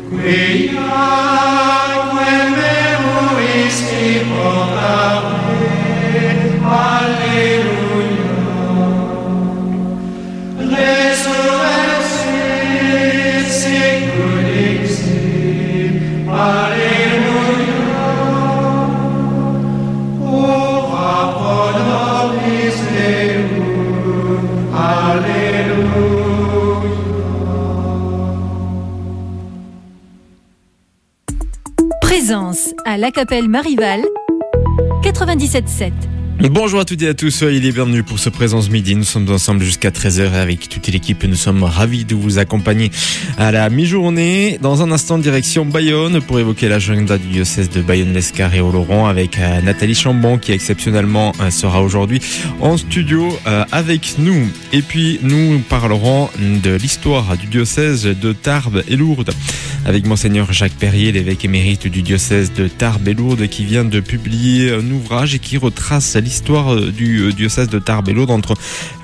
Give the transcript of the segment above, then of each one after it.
Présence à l'Acapelle Marival 97.7. Bonjour à toutes et à tous, soyez les bienvenus pour ce Présence Midi. Nous sommes ensemble jusqu'à 13h avec toute l'équipe. Nous sommes ravis de vous accompagner à la mi-journée. Dans un instant, direction Bayonne pour évoquer l'agenda du diocèse de Bayonne-l'Escar et Oloron avec Nathalie Chambon qui exceptionnellement sera aujourd'hui en studio avec nous. Et puis nous parlerons de l'histoire du diocèse de Tarbes et Lourdes avec Monseigneur Jacques Perrier, l'évêque émérite du diocèse de Tarbes et Lourdes qui vient de publier un ouvrage et qui retrace l'histoire du diocèse de Tarbes et Lourdes entre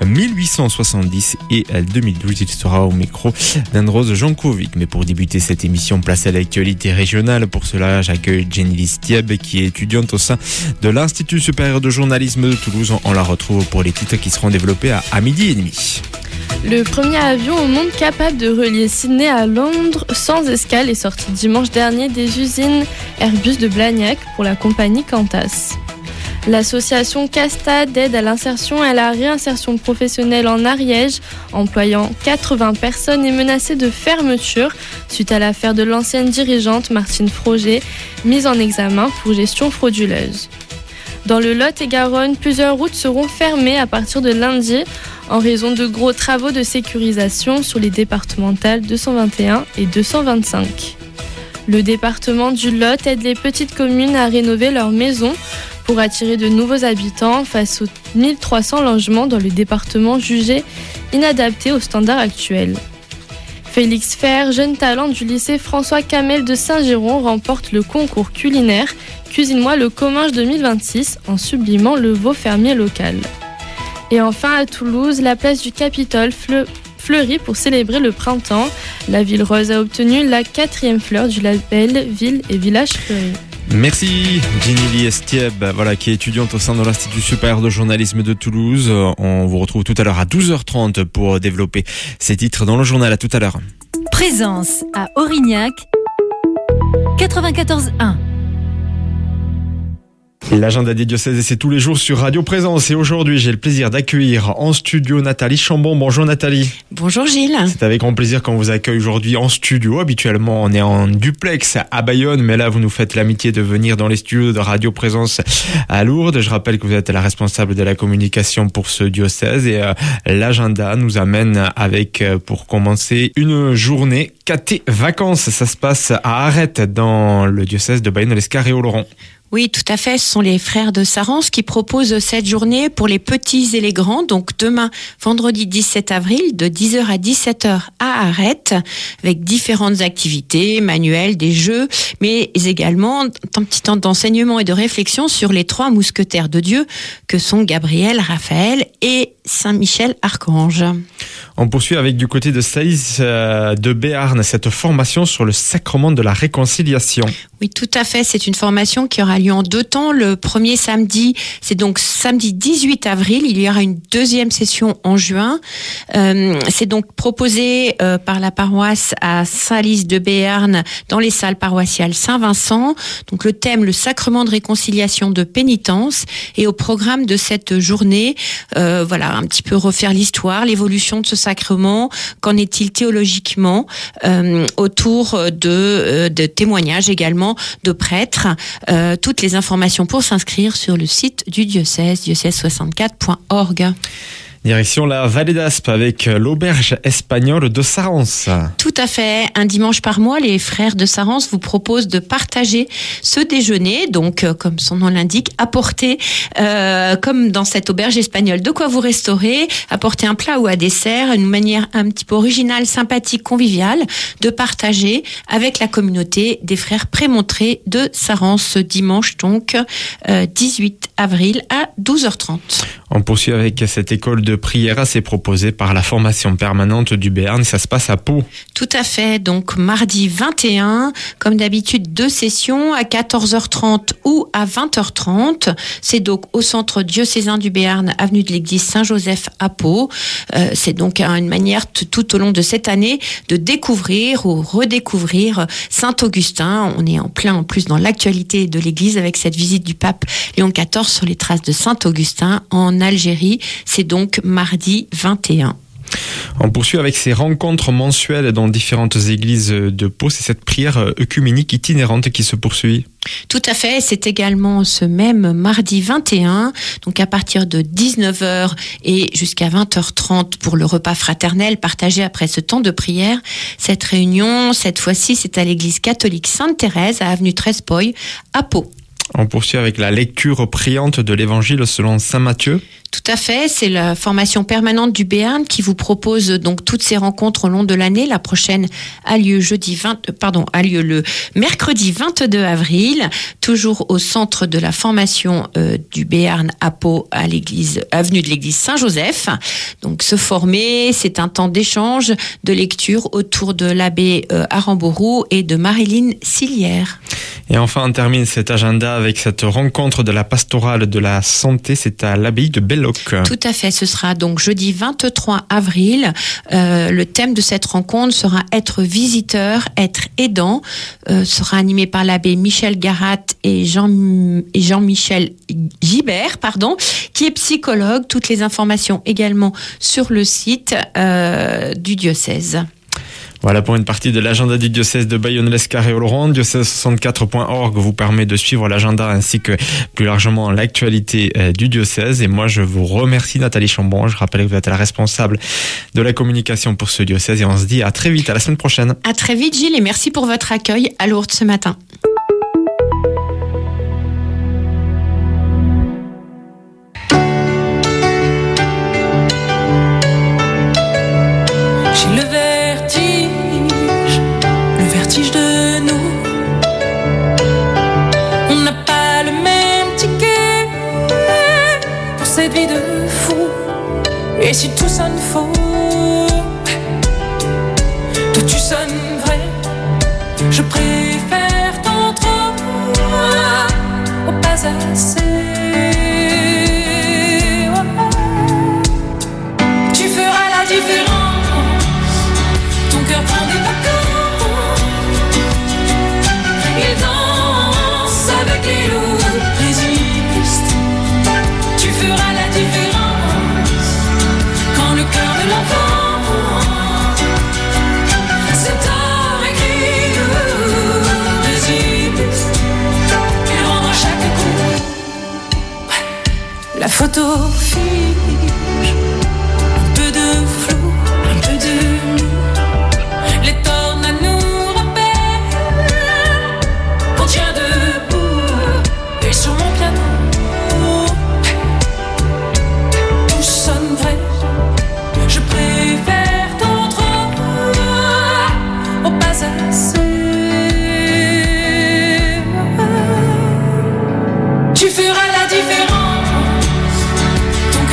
1870 et 2012. Il sera au micro d'Andros Jankovic. Mais pour débuter cette émission, place à l'actualité régionale. Pour cela, j'accueille Jenny Listieb qui est étudiante au sein de l'Institut supérieur de journalisme de Toulouse. On la retrouve pour les titres qui seront développés à 12h30. Le premier avion au monde capable de relier Sydney à Londres sans escale est sorti dimanche dernier des usines Airbus de Blagnac pour la compagnie Qantas. L'association CASTA d'aide à l'insertion et à la réinsertion professionnelle en Ariège, employant 80 personnes, est menacée de fermeture suite à l'affaire de l'ancienne dirigeante Martine Froger, mise en examen pour gestion frauduleuse. Dans le Lot-et-Garonne, plusieurs routes seront fermées à partir de lundi en raison de gros travaux de sécurisation sur les départementales 221 et 225. Le département du Lot aide les petites communes à rénover leurs maisons pour attirer de nouveaux habitants face aux 1300 logements dans le département jugés inadaptés aux standards actuels. Félix Fer, jeune talent du lycée François Camel de Saint-Giron, remporte le concours culinaire Cuisine-moi le Comminges 2026 en sublimant le veau fermier local. Et enfin à Toulouse, la place du Capitole fleurit pour célébrer le printemps. La Ville Rose a obtenu la 4e fleur du label Ville et Village Fleuris. Merci Jenny Listieb, qui est étudiante au sein de l'Institut supérieur de journalisme de Toulouse. On vous retrouve tout à l'heure à 12h30 pour développer ces titres dans le journal. À tout à l'heure. Présence à Aurignac 94.1. L'agenda des diocèses, c'est tous les jours sur Radio Présence. Et aujourd'hui, j'ai le plaisir d'accueillir en studio Nathalie Chambon. Bonjour Nathalie. Bonjour Gilles. C'est avec grand plaisir qu'on vous accueille aujourd'hui en studio. Habituellement, on est en duplex à Bayonne, mais là, vous nous faites l'amitié de venir dans les studios de Radio Présence à Lourdes. Je rappelle que vous êtes la responsable de la communication pour ce diocèse et l'agenda nous amène avec, pour commencer, une journée caté vacances. Ça se passe à Arrête dans le diocèse de Bayonne-l'Escar et Oloron. Oui, tout à fait. Ce sont les frères de Sarance qui proposent cette journée pour les petits et les grands. Donc demain, vendredi 17 avril, de 10h à 17h à Arrête, avec différentes activités, manuels, des jeux, mais également un petit temps d'enseignement et de réflexion sur les 3 mousquetaires de Dieu que sont Gabriel, Raphaël et Saint-Michel Archange. On poursuit avec du côté de Saïs de Béarn, cette formation sur le sacrement de la réconciliation. Oui, tout à fait. C'est une formation qui aura lieu en 2 temps. Le premier samedi, c'est donc samedi 18 avril. Il y aura une 2e session en juin. C'est donc proposé par la paroisse à Saïs de Béarn dans les salles paroissiales Saint-Vincent. Donc le thème, le sacrement de réconciliation de pénitence. Et au programme de cette journée, un petit peu refaire l'histoire, l'évolution de ce sacrement. Qu'en est-il théologiquement autour de témoignages également de prêtres. Toutes les informations pour s'inscrire sur le site du diocèse, diocèse64.org. Direction la Vallée d'Aspe avec l'auberge espagnole de Sarance. Tout à fait. Un dimanche par mois, les frères de Sarance vous proposent de partager ce déjeuner. Donc, comme son nom l'indique, apporter, comme dans cette auberge espagnole, de quoi vous restaurer, apporter un plat ou un dessert, une manière un petit peu originale, sympathique, conviviale, de partager avec la communauté des frères prémontrés de Sarance ce dimanche, donc 18 avril à 12h30. On poursuit avec cette école de prière. C'est proposé par la formation permanente du Béarn. Ça se passe à Pau. Tout à fait. Donc, mardi 21, comme d'habitude, 2 sessions à 14h30 ou à 20h30. C'est donc au centre diocésain du Béarn, avenue de l'église Saint-Joseph à Pau. C'est donc une manière tout au long de cette année de découvrir ou redécouvrir Saint-Augustin. On est en plein en plus dans l'actualité de l'église avec cette visite du pape Léon XIV sur les traces de Saint-Augustin en Algérie. C'est donc mardi 21. On poursuit avec ces rencontres mensuelles dans différentes églises de Pau. C'est cette prière œcuménique itinérante qui se poursuit. Tout à fait, c'est également ce même mardi 21, donc à partir de 19h et jusqu'à 20h30 pour le repas fraternel partagé après ce temps de prière. Cette réunion, cette fois-ci, c'est à l'église catholique Sainte-Thérèse à avenue Trespoy à Pau. On poursuit avec la lecture priante de l'évangile selon saint Matthieu. Tout à fait, c'est la formation permanente du Béarn qui vous propose donc toutes ces rencontres au long de l'année. La prochaine a lieu le mercredi 22 avril, toujours au centre de la formation du Béarn à Pau, à l'église, avenue de l'église Saint-Joseph. Donc se former, c'est un temps d'échange, de lecture autour de l'abbé Aramborough et de Marilyn Silière. Et enfin, on termine cet agenda avec cette rencontre de la pastorale de la santé. C'est à l'abbaye de Belloc. Tout à fait, ce sera donc jeudi 23 avril. Le thème de cette rencontre sera être visiteur, être aidant. Sera animé par l'abbé Michel Garat et Jean-Michel Gibert, qui est psychologue. Toutes les informations également sur le site du diocèse. Voilà pour une partie de l'agenda du diocèse de Bayonne-Lescar-et-Oloron. Diocèse64.org vous permet de suivre l'agenda ainsi que plus largement l'actualité du diocèse. Et moi, je vous remercie, Nathalie Chambon. Je rappelle que vous êtes la responsable de la communication pour ce diocèse. Et on se dit à très vite, à la semaine prochaine. À très vite, Gilles, et merci pour votre accueil à Lourdes ce matin. De nous, on n'a pas le même ticket pour cette vie de fou. Et si tout sonne faux, toi tu sonnes vrai. Je préfère tant trop au pas assez. Tu feras la différence. Ton cœur prend des vacances. Il danse avec les loups, résiste. Tu feras la différence quand le cœur de l'enfant s'étend et crie, résiste. Il rendra chaque coup. La photo fige, un peu de flou, un peu de nous. Les tornades nous rappellent qu'on tient debout. Et sur mon piano, tout sonne vrai. Je préfère tant trop au pas assez. Tu feras la différence. Ton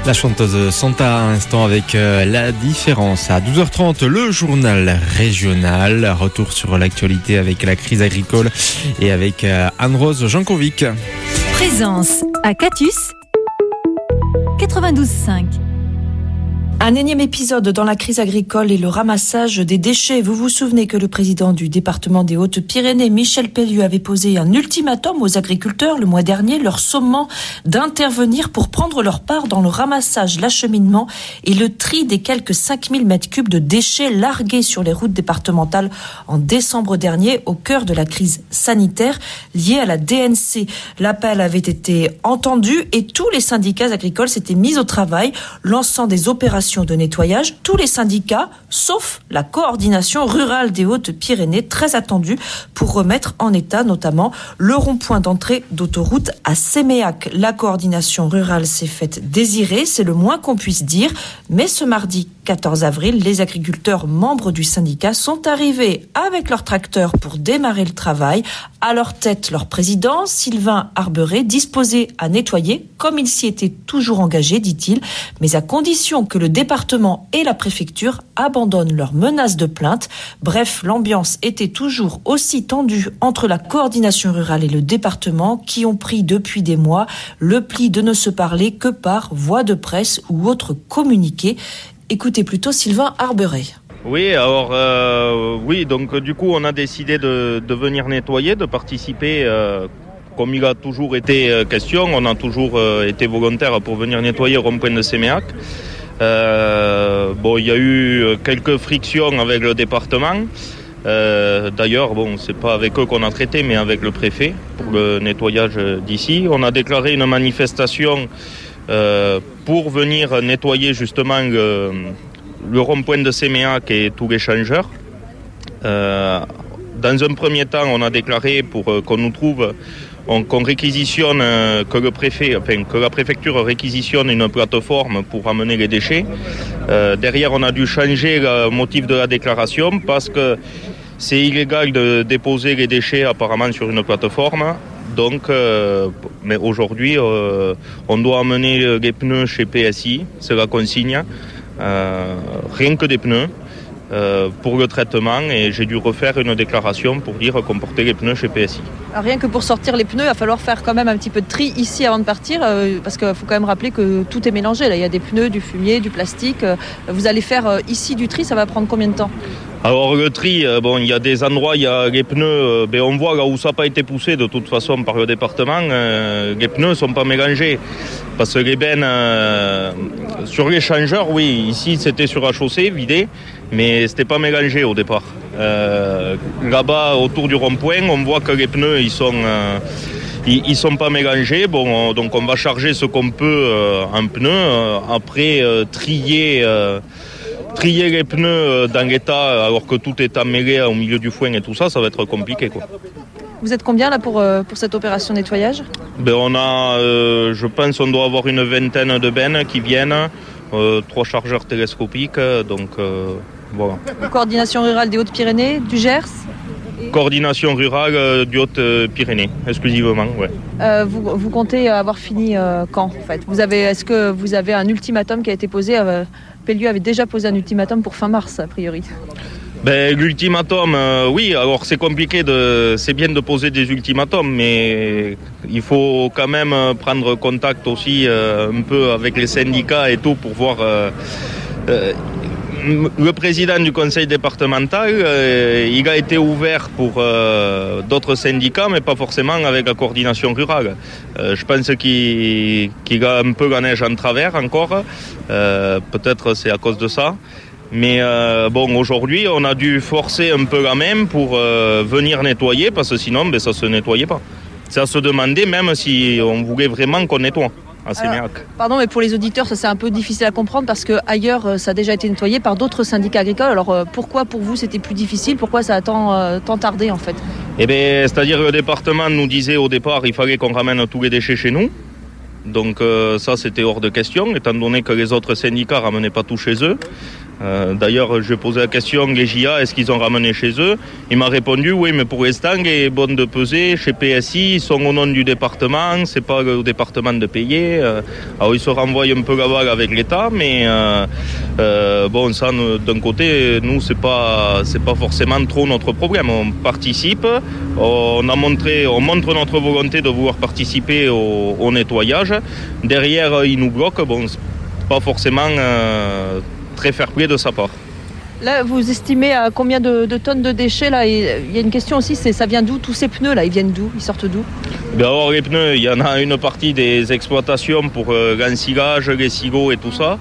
La chanteuse Santa à l'instant avec La Différence. À 12h30, le journal régional. Retour sur l'actualité avec la crise agricole et avec Anne-Rose Jankovic. Présence à Catus 92.5. Un énième épisode dans la crise agricole et le ramassage des déchets. Vous vous souvenez que le président du département des Hautes-Pyrénées, Michel Pellieu, avait posé un ultimatum aux agriculteurs le mois dernier, leur sommant d'intervenir pour prendre leur part dans le ramassage, l'acheminement et le tri des quelques 5000 mètres cubes de déchets largués sur les routes départementales en décembre dernier, au cœur de la crise sanitaire liée à la DNC. L'appel avait été entendu et tous les syndicats agricoles s'étaient mis au travail, lançant des opérations de nettoyage, tous les syndicats, sauf la coordination rurale des Hautes-Pyrénées, très attendue pour remettre en état notamment le rond-point d'entrée d'autoroute à Séméac. La coordination rurale s'est faite désirer, c'est le moins qu'on puisse dire, mais ce mardi 14 avril, les agriculteurs membres du syndicat sont arrivés avec leurs tracteurs pour démarrer le travail. À leur tête, leur président, Sylvain Arberet, disposé à nettoyer, comme il s'y était toujours engagé, dit-il, mais à condition que le département et la préfecture abandonnent leurs menaces de plainte. Bref, l'ambiance était toujours aussi tendue entre la coordination rurale et le département qui ont pris depuis des mois le pli de ne se parler que par voie de presse ou autre communiqué. Écoutez plutôt Sylvain Arberet. Oui, alors donc du coup on a décidé de venir nettoyer, de participer comme il a toujours été question. On a toujours été volontaire pour venir nettoyer le rond-point de Séméac. Il y a eu quelques frictions avec le département. D'ailleurs, c'est pas avec eux qu'on a traité, mais avec le préfet pour le nettoyage d'ici. On a déclaré une manifestation pour venir nettoyer justement le rond-point de Séméac et tous les changeurs. Dans un premier temps, on a déclaré pour qu'on nous trouve, qu'on réquisitionne, que la préfecture réquisitionne une plateforme pour amener les déchets. Derrière, on a dû changer le motif de la déclaration parce que c'est illégal de déposer les déchets apparemment sur une plateforme. Donc, mais aujourd'hui, on doit amener les pneus chez PSI, c'est la consigne, rien que des pneus pour le traitement, et j'ai dû refaire une déclaration pour dire qu'on portait les pneus chez PSI. Alors rien que pour sortir les pneus, il va falloir faire quand même un petit peu de tri ici avant de partir, parce qu'il faut quand même rappeler que tout est mélangé. Là, il y a des pneus, du fumier, du plastique. Vous allez faire ici du tri, ça va prendre combien de temps ? Alors le tri, il y a des endroits, il y a les pneus, on voit là où ça n'a pas été poussé de toute façon par le département, les pneus ne sont pas mélangés. Parce que les bennes, sur les changeurs, oui, ici c'était sur la chaussée, vidé, mais c'était pas mélangé au départ. Là-bas, autour du rond-point, on voit que les pneus, ils sont pas mélangés. Donc on va charger ce qu'on peut en pneus. Après, trier les pneus dans l'état alors que tout est emmêlé au milieu du foin et tout ça, ça va être compliqué, quoi. Vous êtes combien là pour cette opération nettoyage ? On a, je pense, on doit avoir une vingtaine de bennes qui viennent, 3 chargeurs télescopiques, donc voilà. Coordination rurale des Hautes-Pyrénées, du Gers ? Coordination rurale du Hautes-Pyrénées, exclusivement, ouais. Vous comptez avoir fini quand, en fait ? Est-ce que vous avez un ultimatum qui a été posé Pellieu avait déjà posé un ultimatum pour fin mars, a priori. L'ultimatum, oui, alors c'est compliqué, c'est bien de poser des ultimatums, mais il faut quand même prendre contact aussi un peu avec les syndicats et tout pour voir. Le président du conseil départemental, il a été ouvert pour d'autres syndicats, mais pas forcément avec la coordination rurale. Je pense qu'il a un peu la neige en travers encore, peut-être c'est à cause de ça. Mais aujourd'hui, on a dû forcer un peu la main pour venir nettoyer, parce que sinon, ça ne se nettoyait pas. Ça se demandait même si on voulait vraiment qu'on nettoie à Séméac. Pardon, mais pour les auditeurs, ça c'est un peu difficile à comprendre, parce qu'ailleurs, ça a déjà été nettoyé par d'autres syndicats agricoles. Alors pourquoi pour vous c'était plus difficile ? Pourquoi ça a tant tardé en fait ? C'est-à-dire que le département nous disait au départ qu'il fallait qu'on ramène tous les déchets chez nous. Donc ça c'était hors de question, étant donné que les autres syndicats ne ramenaient pas tout chez eux. D'ailleurs, je posais la question, les JA, est-ce qu'ils ont ramené chez eux? Il m'a répondu, oui, mais pour l'instant, les bonnes de pesée chez PSI sont au nom du département, c'est pas au département de payer. Alors, ils se renvoient un peu la balle avec l'État, mais bon, ça, d'un côté, nous, c'est pas forcément trop notre problème. On participe, on montre notre volonté de vouloir participer au nettoyage. Derrière, ils nous bloquent, bon, c'est pas forcément très fair-play de sa part. Là, vous estimez à combien de tonnes de déchets là? Il y a une question aussi, ça vient d'où tous ces pneus là? Ils viennent d'où? Ils sortent d'où? Alors les pneus, il y en a une partie des exploitations pour l'ensilage, les silos et tout ça.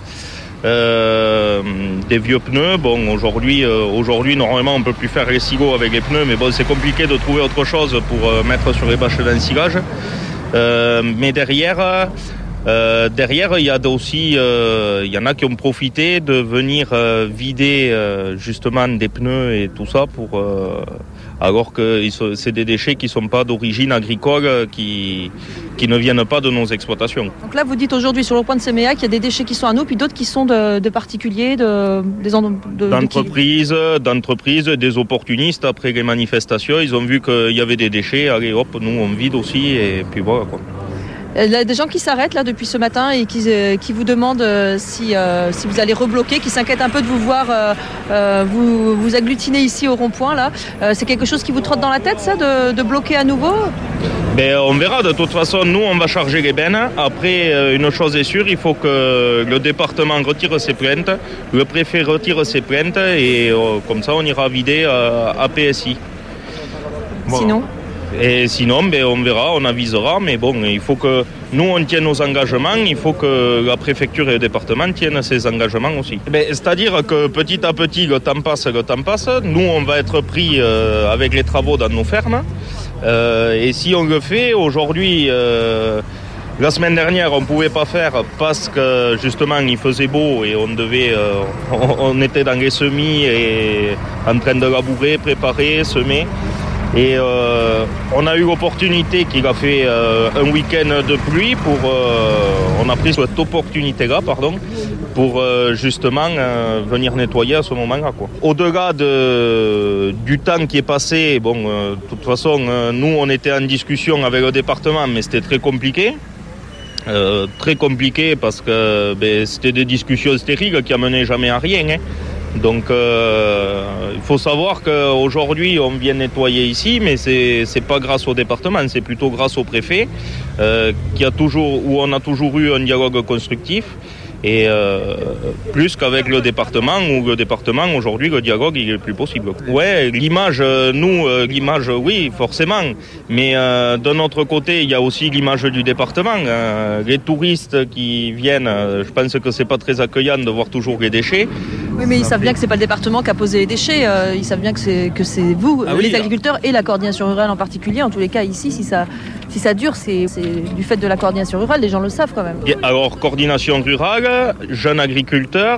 Des vieux pneus. Bon, aujourd'hui, normalement, on peut plus faire les silos avec les pneus, mais bon, c'est compliqué de trouver autre chose pour mettre sur les bâches d'ensilage. Mais derrière, il y a aussi, il y en a qui ont profité de venir vider justement des pneus et tout ça pour, alors que c'est des déchets qui sont pas d'origine agricole, qui ne viennent pas de nos exploitations. Donc là, vous dites aujourd'hui sur le point de Séméac, il y a des déchets qui sont à nous, puis d'autres qui sont de particuliers, d'entreprises, des opportunistes. Après les manifestations, ils ont vu qu'il y avait des déchets, allez hop, nous on vide aussi, et puis voilà quoi. Il y a des gens qui s'arrêtent là depuis ce matin et qui vous demandent si vous allez rebloquer, qui s'inquiètent un peu de vous voir vous agglutiner ici au rond-point là. C'est quelque chose qui vous trotte dans la tête ça, de bloquer à nouveau? Ben, on verra, de toute façon nous on va charger les bennes. Après une chose est sûre, il faut que le département retire ses plaintes, le préfet retire ses plaintes et comme ça on ira vider à PSI. Voilà. Sinon, ben, on verra, on avisera, mais bon, il faut que nous, on tienne nos engagements, il faut que la préfecture et le département tiennent ses engagements aussi. Ben, c'est-à-dire que petit à petit, le temps passe, nous, on va être pris avec les travaux dans nos fermes, et si on le fait, aujourd'hui, la semaine dernière, on ne pouvait pas faire parce que justement, il faisait beau et on était dans les semis et en train de labourer, préparer, semer. Et on a eu l'opportunité qu'il a fait un week-end de pluie on a pris cette opportunité-là, pour justement venir nettoyer à ce moment-là, quoi. Au-delà du temps qui est passé, bon, de toute façon, nous on était en discussion avec le département, mais c'était très compliqué. Parce que c'était des discussions stériles qui amenaient jamais à rien. Hein. Donc il faut savoir qu'aujourd'hui on vient nettoyer ici, mais c'est pas grâce au département, c'est plutôt grâce au préfet où on a toujours eu un dialogue constructif. Et plus qu'avec le département, où le département, aujourd'hui, le dialogue, il est plus possible. Ouais, l'image, oui, forcément. Mais d'un autre côté, il y a aussi l'image du département. Les touristes qui viennent, je pense que c'est pas très accueillant de voir toujours les déchets. Oui, mais ils savent bien que c'est pas le département qui a posé les déchets. Ils savent bien que c'est vous, les agriculteurs et la coordination rurale en particulier. En tous les cas, ici, si ça dure, c'est du fait de la coordination rurale. Les gens le savent quand même. Alors, coordination rurale, jeunes agriculteurs,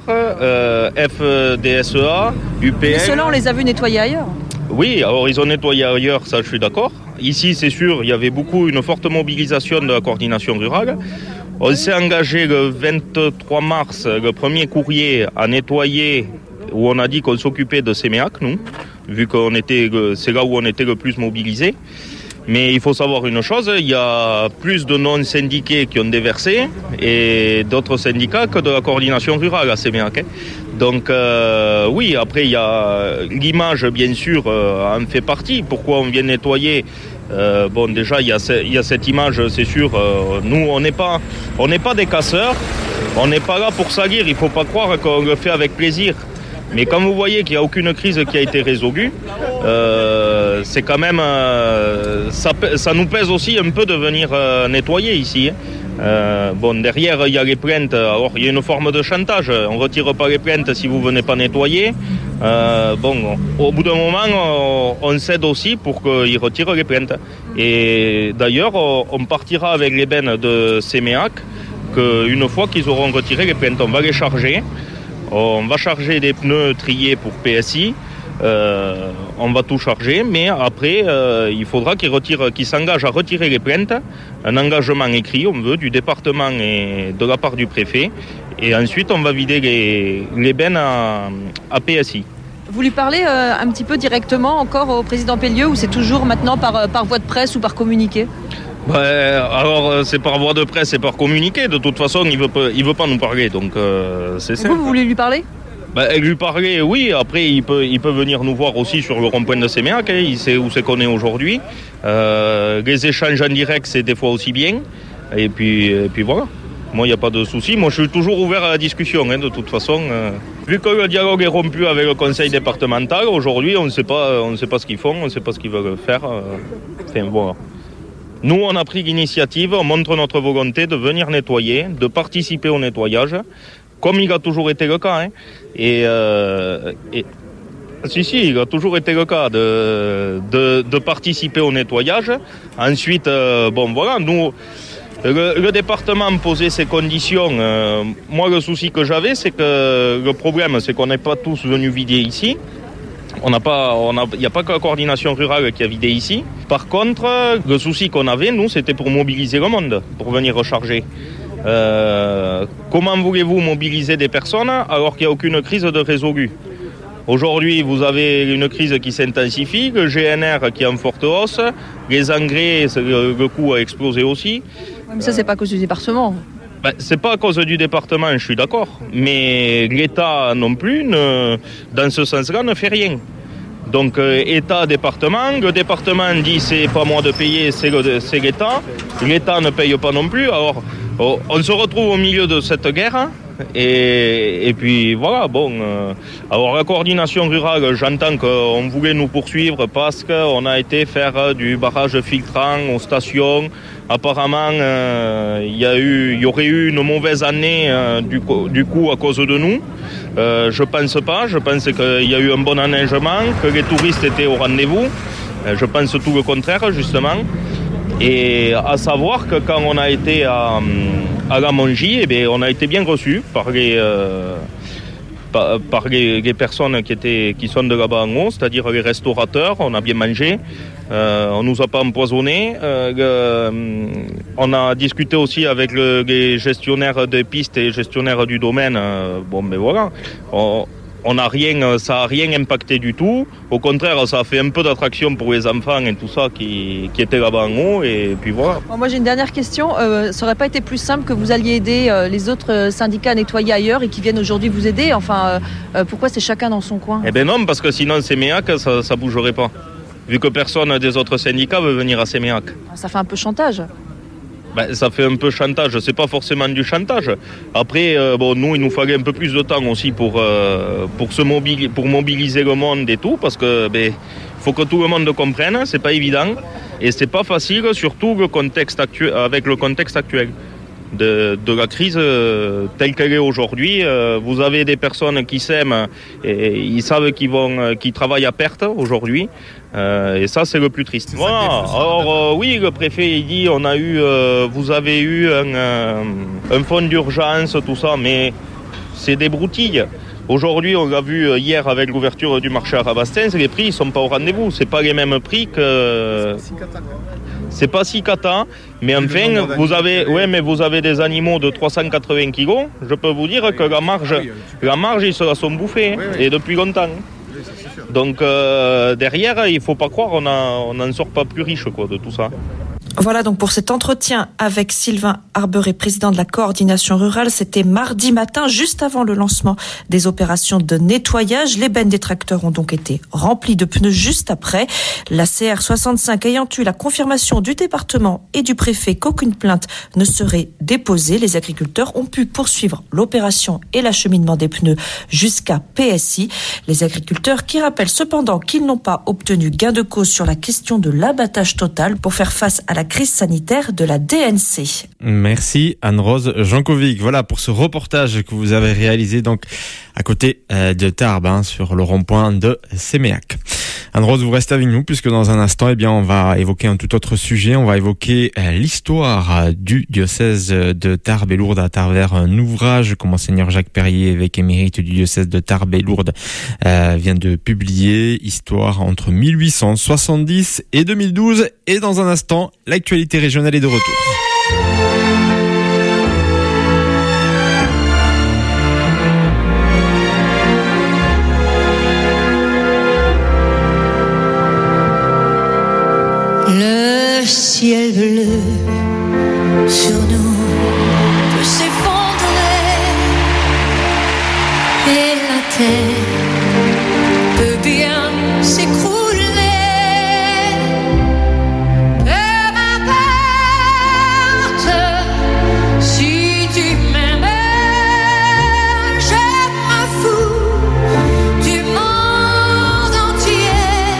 FDSEA, UPN. Mais ceux-là, on les a vus nettoyer ailleurs. Oui, alors ils ont nettoyé ailleurs, ça je suis d'accord. Ici, c'est sûr, il y avait une forte mobilisation de la coordination rurale. On s'est engagé le 23 mars, le premier courrier à nettoyer, où on a dit qu'on s'occupait de Séméac, nous, vu que c'est là où on était le plus mobilisés. Mais il faut savoir une chose, il y a plus de non-syndiqués qui ont déversé et d'autres syndicats que de la coordination rurale à Séméac. Donc oui, après il y a l'image bien sûr en fait partie. Pourquoi on vient nettoyer? Bon déjà il y a cette image, c'est sûr. Nous on n'est pas des casseurs, on n'est pas là pour salir. Il faut pas croire qu'on le fait avec plaisir. Mais quand vous voyez qu'il n'y a aucune crise qui a été résolue, c'est quand même ça nous pèse aussi un peu de venir nettoyer ici. Bon, derrière il y a les plaintes. Alors il y a une forme de chantage. On retire pas les plaintes si vous venez pas nettoyer. Bon, au bout d'un moment, on cède aussi pour qu'ils retirent les plaintes. Et d'ailleurs, on partira avec les bennes de Séméac qu'une fois qu'ils auront retiré les plaintes, on va les charger. On va charger des pneus triés pour PSI. On va tout charger, mais après, il faudra qu'ils s'engagent à retirer les plaintes, un engagement écrit, on veut, du département et de la part du préfet. Et ensuite, on va vider les bennes à PSI. Vous lui parlez un petit peu directement encore au président Pellieu ou c'est toujours maintenant par voie de presse ou par communiqué ? Alors c'est par voie de presse et par communiqué. De toute façon, il veut pas nous parler, donc c'est ça. Vous voulez lui parler ? Lui parler, oui. Après, il peut venir nous voir aussi sur le rond-point de Séméac. Il sait où c'est qu'on est aujourd'hui. Les échanges en direct, c'est des fois aussi bien. Et puis voilà. Moi, il n'y a pas de souci. Moi, je suis toujours ouvert à la discussion, de toute façon. Vu que le dialogue est rompu avec le conseil départemental, aujourd'hui, on ne sait pas ce qu'ils font, on ne sait pas ce qu'ils veulent faire. Enfin, voilà. Nous, on a pris l'initiative, on montre notre volonté de venir nettoyer, de participer au nettoyage, comme il a toujours été le cas. Si, il a toujours été le cas de participer au nettoyage. Ensuite, nous... Le département posait ses conditions. Moi, le souci que j'avais, c'est que le problème, c'est qu'on n'est pas tous venus vider ici. Il n'y a pas que la coordination rurale qui a vidé ici. Par contre, le souci qu'on avait, nous, c'était pour mobiliser le monde, pour venir recharger. Comment voulez-vous mobiliser des personnes alors qu'il n'y a aucune crise de résolue ? Aujourd'hui, vous avez une crise qui s'intensifie, le GNR qui est en forte hausse, les engrais, le coût a explosé aussi. Mais ça, c'est pas à cause du département. C'est pas à cause du département, je suis d'accord. Mais l'État non plus, dans ce sens-là, ne fait rien. Donc, État, département, le département dit c'est pas moi de payer, c'est l'État. L'État ne paye pas non plus. Alors, on se retrouve au milieu de cette guerre. Et puis voilà, alors la coordination rurale, j'entends qu'on voulait nous poursuivre parce qu'on a été faire du barrage filtrant aux stations. Apparemment, il y aurait eu une mauvaise année du coup à cause de nous. Je pense pas, je pense qu'il y a eu un bon enneigement, que les touristes étaient au rendez-vous. Je pense tout le contraire, justement. Et à savoir que quand on a été à la Mongie, on a été bien reçus par les personnes qui sont de là-bas en haut, c'est-à-dire les restaurateurs. On a bien mangé, on nous a pas empoisonné. On a discuté aussi avec les gestionnaires des pistes et gestionnaires du domaine. Voilà. Ça a rien impacté du tout. Au contraire, ça a fait un peu d'attraction pour les enfants et tout ça qui étaient là-bas en haut. Et puis voilà. Moi, j'ai une dernière question. Ça aurait pas été plus simple que vous alliez aider les autres syndicats à nettoyer ailleurs et qui viennent aujourd'hui vous aider ? Enfin, pourquoi c'est chacun dans son coin ? Non, parce que sinon Séméac, ça bougerait pas. Vu que personne des autres syndicats veut venir à Séméac. Ça fait un peu chantage. Ça fait un peu chantage, c'est pas forcément du chantage. Après, nous, il nous fallait un peu plus de temps aussi pour mobiliser le monde et tout, parce que faut que tout le monde comprenne, c'est pas évident et c'est pas facile, surtout avec le contexte actuel de la crise telle qu'elle est aujourd'hui. Vous avez des personnes qui s'aiment et ils savent qu'ils travaillent à perte aujourd'hui. Et ça, c'est le plus triste. Voilà. Alors oui, le préfet il dit vous avez eu un fonds d'urgence, tout ça, mais c'est des broutilles. Aujourd'hui, on l'a vu hier avec l'ouverture du marché à Rabastens, les prix ne sont pas au rendez-vous. C'est pas les mêmes prix que. C'est pas si cata, mais enfin, vous avez des animaux de 380 kilos. Je peux vous dire que la marge, ils se la sont bouffés, et depuis longtemps. Donc derrière, il faut pas croire, on n'en sort pas plus riche de tout ça. Voilà donc pour cet entretien avec Sylvain Arberet, président de la coordination rurale. C'était mardi matin, juste avant le lancement des opérations de nettoyage. Les bennes des tracteurs ont donc été remplies de pneus juste après. La CR65 ayant eu la confirmation du département et du préfet qu'aucune plainte ne serait déposée, les agriculteurs ont pu poursuivre l'opération et l'acheminement des pneus jusqu'à PSI. Les agriculteurs qui rappellent cependant qu'ils n'ont pas obtenu gain de cause sur la question de l'abattage total pour faire face à la crise sanitaire de la DNC. Merci Anne-Rose Jankovic. Voilà pour ce reportage que vous avez réalisé donc à côté de Tarbes, sur le rond-point de Séméac. Anne-Rose, vous restez avec nous puisque dans un instant, on va évoquer un tout autre sujet. On va évoquer l'histoire du diocèse de Tarbes et Lourdes à travers un ouvrage que Monseigneur Jacques Perrier, évêque émérite du diocèse de Tarbes et Lourdes, vient de publier. Histoire entre 1870 et 2012. Et dans un instant, l'actualité régionale est de retour. Le ciel bleu sur nous peut s'effondrer et la terre peut bien s'écrouler. Peu m'importe si tu m'aimes, je m'en fous du monde entier.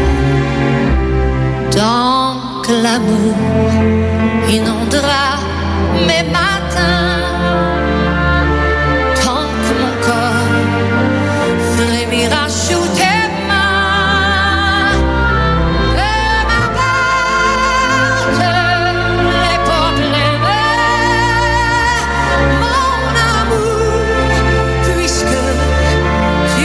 Tant que l'amour inondera mes matins, tant que mon corps frémira sous tes mains. Peu m'importe les problèmes, mon amour, puisque tu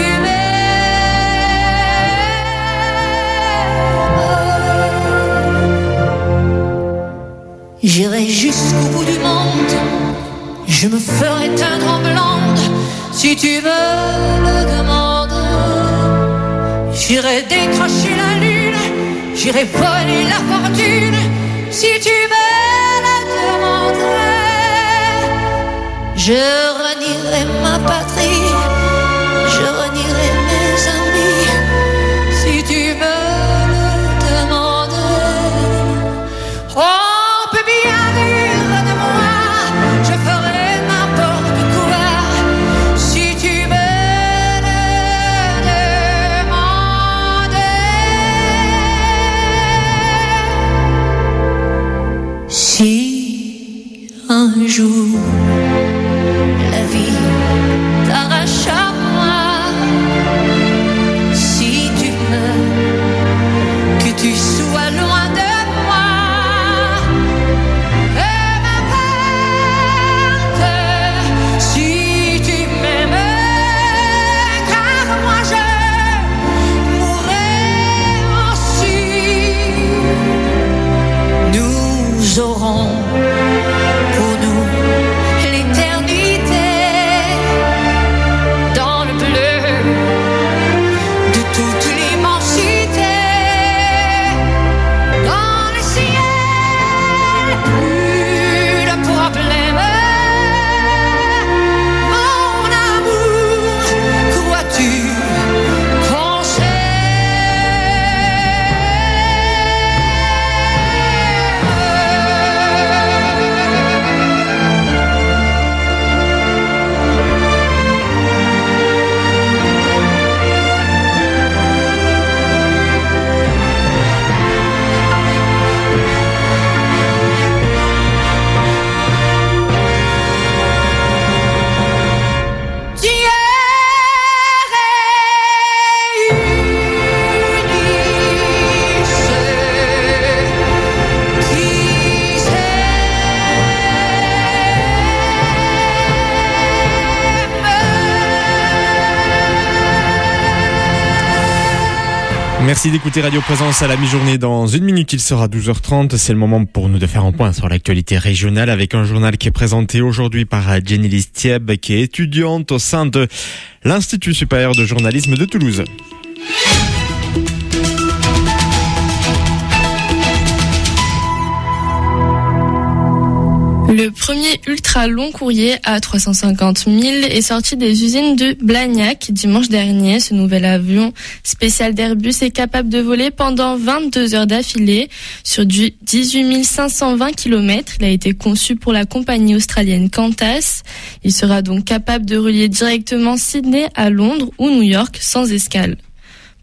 m'aimes. J'irai jusqu'au bout du monde, je me ferai teindre en blonde si tu me le demandes. J'irai décrocher la lune, j'irai voler la fortune si tu me le demandes. Je renierai ma patrie, je renierai mes amis si tu me le demandes. Oh, si un jour la vie t'arrache à moi, si tu meurs, que tu sois loin de moi. Peu m'importe si tu m'aimes, car moi je mourrai aussi. Nous aurons pour nous l'éternité dans le bleu de toute l'immensité, dans le ciel, plus de problème. Mon amour, crois-tu qu'on Merci d'écouter Radio Présence à la mi-journée. Dans une minute, il sera 12h30. C'est le moment pour nous de faire un point sur l'actualité régionale avec un journal qui est présenté aujourd'hui par Jenny Listieb, qui est étudiante au sein de l'Institut supérieur de journalisme de Toulouse. Le premier ultra long courrier à 350 000 est sorti des usines de Blagnac dimanche dernier. Ce nouvel avion spécial d'Airbus est capable de voler pendant 22 heures d'affilée sur du 18 520 km. Il a été conçu pour la compagnie australienne Qantas. Il sera donc capable de relier directement Sydney à Londres ou New York sans escale.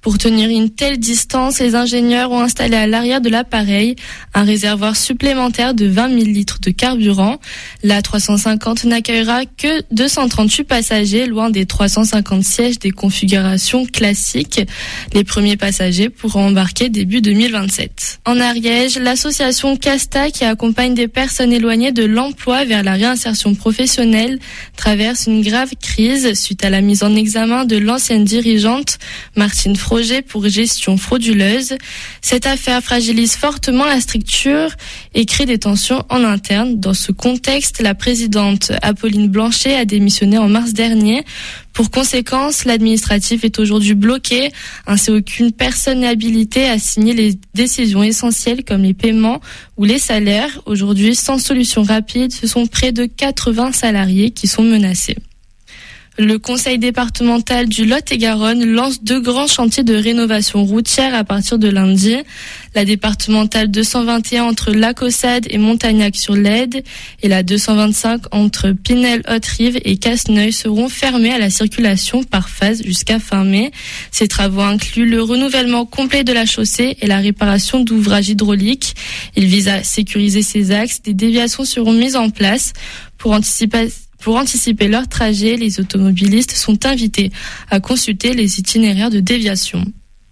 Pour tenir une telle distance, les ingénieurs ont installé à l'arrière de l'appareil un réservoir supplémentaire de 20 000 litres de carburant. L'A350 n'accueillera que 238 passagers, loin des 350 sièges des configurations classiques. Les premiers passagers pourront embarquer début 2027. En Ariège, l'association CASTA, qui accompagne des personnes éloignées de l'emploi vers la réinsertion professionnelle, traverse une grave crise suite à la mise en examen de l'ancienne dirigeante Martine Froger pour gestion frauduleuse. Cette affaire fragilise fortement la structure et crée des tensions en interne. Dans ce contexte, la présidente Apolline Blanchet a démissionné en mars dernier. Pour conséquence, l'administratif est aujourd'hui bloqué, ainsi aucune personne n'est habilitée à signer les décisions essentielles comme les paiements ou les salaires. Aujourd'hui, sans solution rapide, ce sont près de 80 salariés qui sont menacés. Le conseil départemental du Lot-et-Garonne lance 2 grands chantiers de rénovation routière à partir de lundi. La départementale 221 entre Lac-aux-Sades et Montagnac-sur-l'Aide et la 225 entre Pinel-Haute-Rive et Casseneuil seront fermées à la circulation par phase jusqu'à fin mai. Ces travaux incluent le renouvellement complet de la chaussée et la réparation d'ouvrages hydrauliques. Ils visent à sécuriser ces axes. Des déviations seront mises en place pour anticiper leur trajet. Les automobilistes sont invités à consulter les itinéraires de déviation.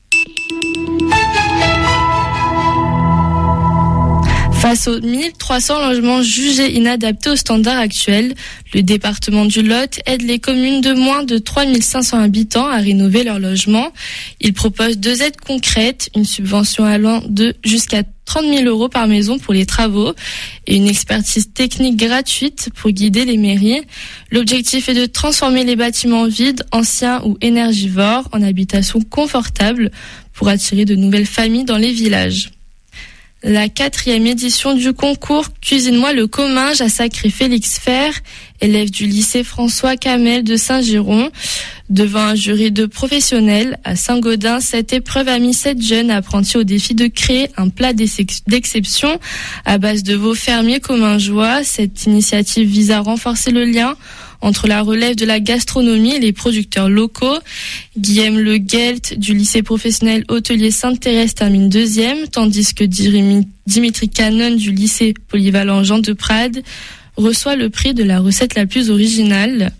Face aux 1300 logements jugés inadaptés aux standards actuels, le département du Lot aide les communes de moins de 3500 habitants à rénover leurs logements. Il propose 2 aides concrètes, une subvention allant de jusqu'à 30 000 € par maison pour les travaux et une expertise technique gratuite pour guider les mairies. L'objectif est de transformer les bâtiments vides, anciens ou énergivores en habitations confortables pour attirer de nouvelles familles dans les villages. La 4e édition du concours Cuisine-moi le Comminges a sacré Félix Fer, élève du lycée François Camel de Saint-Giron. Devant un jury de professionnels à Saint-Gaudens, cette épreuve a mis 7 jeunes apprentis au défi de créer un plat d'exception à base de veau fermier commingeois. Cette initiative vise à renforcer le lien entre la relève de la gastronomie et les producteurs locaux. Guillaume Le Gelt du lycée professionnel hôtelier Sainte-Thérèse termine 2e, tandis que Dimitri Canon du lycée polyvalent Jean de Prade reçoit le prix de la recette la plus originale.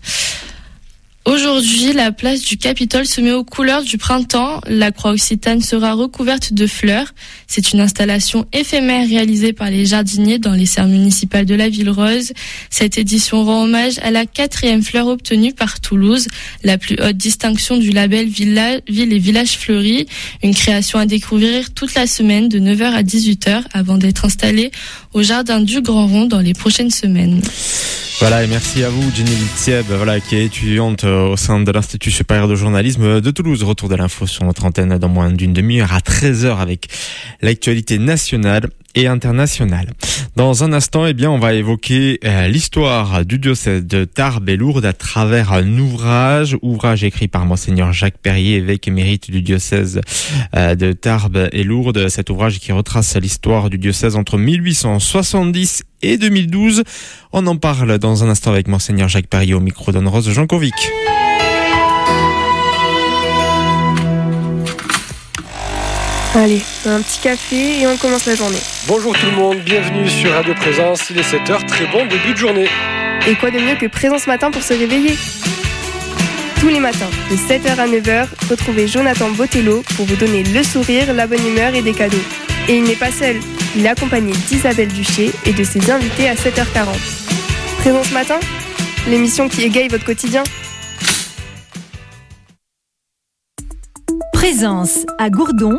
Aujourd'hui, la place du Capitole se met aux couleurs du printemps. La croix occitane sera recouverte de fleurs. C'est une installation éphémère réalisée par les jardiniers dans les serres municipales de la Ville Rose. Cette édition rend hommage à la 4e fleur obtenue par Toulouse, la plus haute distinction du label Ville et Village Fleuri. Une création à découvrir toute la semaine de 9h à 18h avant d'être installée au jardin du Grand Rond dans les prochaines semaines. Voilà, et merci à vous, Jenny Littieb, qui est étudiante au sein de l'Institut supérieur de journalisme de Toulouse. Retour de l'info sur notre antenne dans moins d'une demi-heure à 13h avec l'actualité nationale et internationale. Dans un instant, on va évoquer l'histoire du diocèse de Tarbes et Lourdes à travers un ouvrage écrit par Monseigneur Jacques Perrier, évêque émérite du diocèse de Tarbes et Lourdes. Cet ouvrage qui retrace l'histoire du diocèse entre 1870 et 2012. On en parle dans un instant avec Monseigneur Jacques Perrier au micro d'Anne Rose Jankovic. Allez, un petit café et on commence la journée. Bonjour tout le monde, bienvenue sur Radio Présence, il est 7h, très bon début de journée. Et quoi de mieux que Présence Matin pour se réveiller ? Tous les matins, de 7h à 9h, retrouvez Jonathan Botello pour vous donner le sourire, la bonne humeur et des cadeaux. Et il n'est pas seul, il est accompagné d'Isabelle Duché et de ses invités à 7h40. Présence Matin, l'émission qui égaye votre quotidien. Présence à Gourdon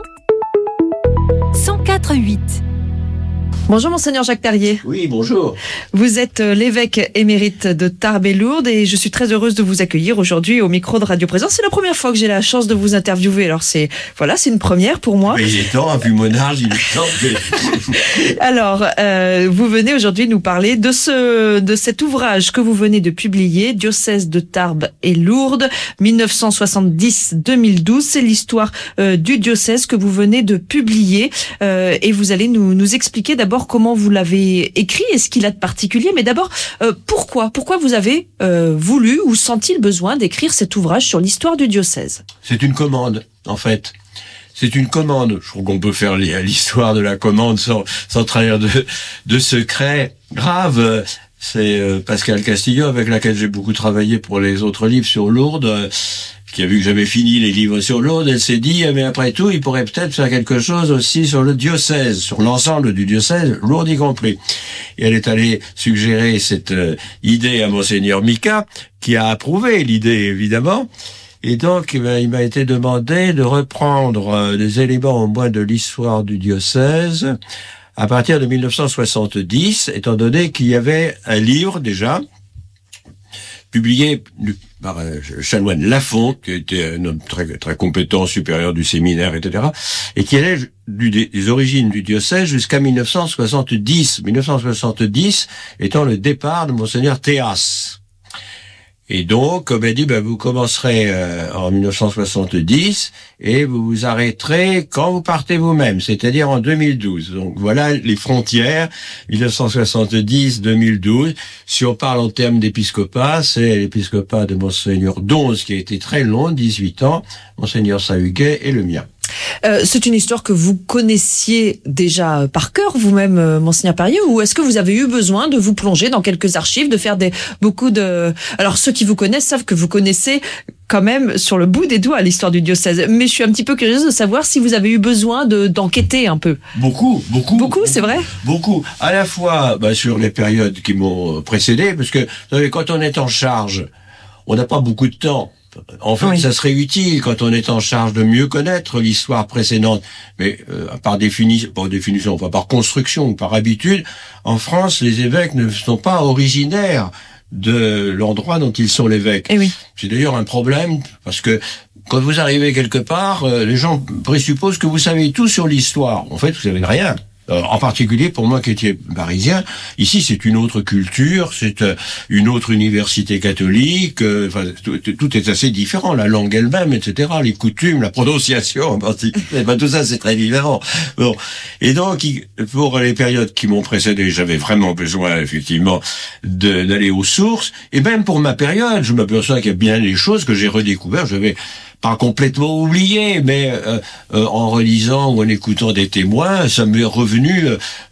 104.8. Bonjour Monseigneur Jacques Perrier. Oui, bonjour. Vous êtes l'évêque émérite de Tarbes et Lourdes et je suis très heureuse de vous accueillir aujourd'hui au micro de Radio Présence. C'est la première fois que j'ai la chance de vous interviewer, alors c'est une première pour moi. Mais j'ai tort, vu mon âge, il est temps que... Alors, vous venez aujourd'hui nous parler de cet ouvrage que vous venez de publier, Diocèse de Tarbes et Lourdes, 1970-2012. C'est l'histoire du diocèse que vous venez de publier et vous allez nous expliquer d'abord comment vous l'avez écrit et ce qu'il a de particulier. Mais d'abord, pourquoi vous avez voulu ou senti le besoin d'écrire cet ouvrage sur l'histoire du diocèse ? C'est une commande, en fait. c'est une commande. Je trouve qu'on peut faire l'histoire de la commande sans trahir de secret grave. C'est Pascal Castillo, avec laquelle j'ai beaucoup travaillé pour les autres livres sur Lourdes, qui a vu que j'avais fini les livres sur Lourdes. Elle s'est dit, mais après tout, il pourrait peut-être faire quelque chose aussi sur le diocèse, sur l'ensemble du diocèse, Lourdes y compris. Et elle est allée suggérer cette idée à Monseigneur Mika, qui a approuvé l'idée, évidemment. Et donc, il m'a été demandé de reprendre des éléments au moins de l'histoire du diocèse à partir de 1970, étant donné qu'il y avait un livre déjà publié par chanoine Lafont, qui était un homme très, très compétent, supérieur du séminaire, etc., et qui allait des origines du diocèse jusqu'à 1970. 1970 étant le départ de Monseigneur Théas. Et donc, comme elle dit, vous commencerez en 1970 et vous vous arrêterez quand vous partez vous-même, c'est-à-dire en 2012. Donc voilà les frontières, 1970-2012. Si on parle en termes d'épiscopat, c'est l'épiscopat de Monseigneur Donze qui a été très long, 18 ans, Monseigneur Sahuguet et le mien. C'est une histoire que vous connaissiez déjà par cœur vous-même, Monseigneur Perrier, ou est-ce que vous avez eu besoin de vous plonger dans quelques archives, de faire beaucoup de... Alors ceux qui vous connaissent savent que vous connaissez quand même sur le bout des doigts l'histoire du diocèse, mais je suis un petit peu curieuse de savoir si vous avez eu besoin d'enquêter un peu. Beaucoup, c'est vrai. Beaucoup, à la fois sur les périodes qui m'ont précédé, parce que vous savez, quand on est en charge, on n'a pas beaucoup de temps. En fait, ça serait utile quand on est en charge de mieux connaître l'histoire précédente. Mais par construction ou par habitude, en France, les évêques ne sont pas originaires de l'endroit dont ils sont l'évêque. C'est d'ailleurs un problème, parce que quand vous arrivez quelque part, les gens présupposent que vous savez tout sur l'histoire. En fait, vous savez rien. En particulier pour moi qui étais parisien, ici c'est une autre culture, c'est une autre université catholique, tout est assez différent, la langue elle-même, etc., les coutumes, la prononciation en particulier, tout ça c'est très différent. Bon, et donc pour les périodes qui m'ont précédé, j'avais vraiment besoin effectivement d'aller aux sources, et même pour ma période, je m'aperçois qu'il y a bien des choses que j'ai redécouvertes, j'avais pas complètement oublié, mais en relisant ou en écoutant des témoins, ça m'est revenu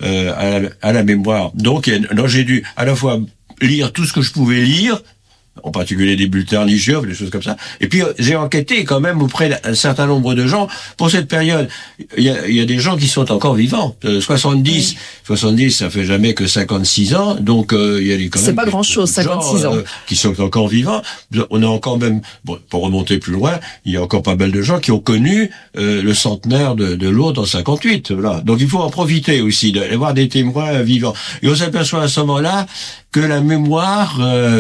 à la mémoire. Donc j'ai dû à la fois lire tout ce que je pouvais lire, en particulier des bulletins religieux, des choses comme ça. Et puis j'ai enquêté quand même auprès d'un certain nombre de gens pour cette période. Il y a des gens qui sont encore vivants. 70, ça fait jamais que 56 ans, donc il y a quand même. C'est pas grand-chose, 56 ans. Qui sont encore vivants. On a encore même, pour remonter plus loin, il y a encore pas mal de gens qui ont connu le centenaire de Lourdes en 58. Voilà. Donc il faut en profiter aussi, d'aller voir des témoins vivants. Et on s'aperçoit à ce moment-là que la mémoire,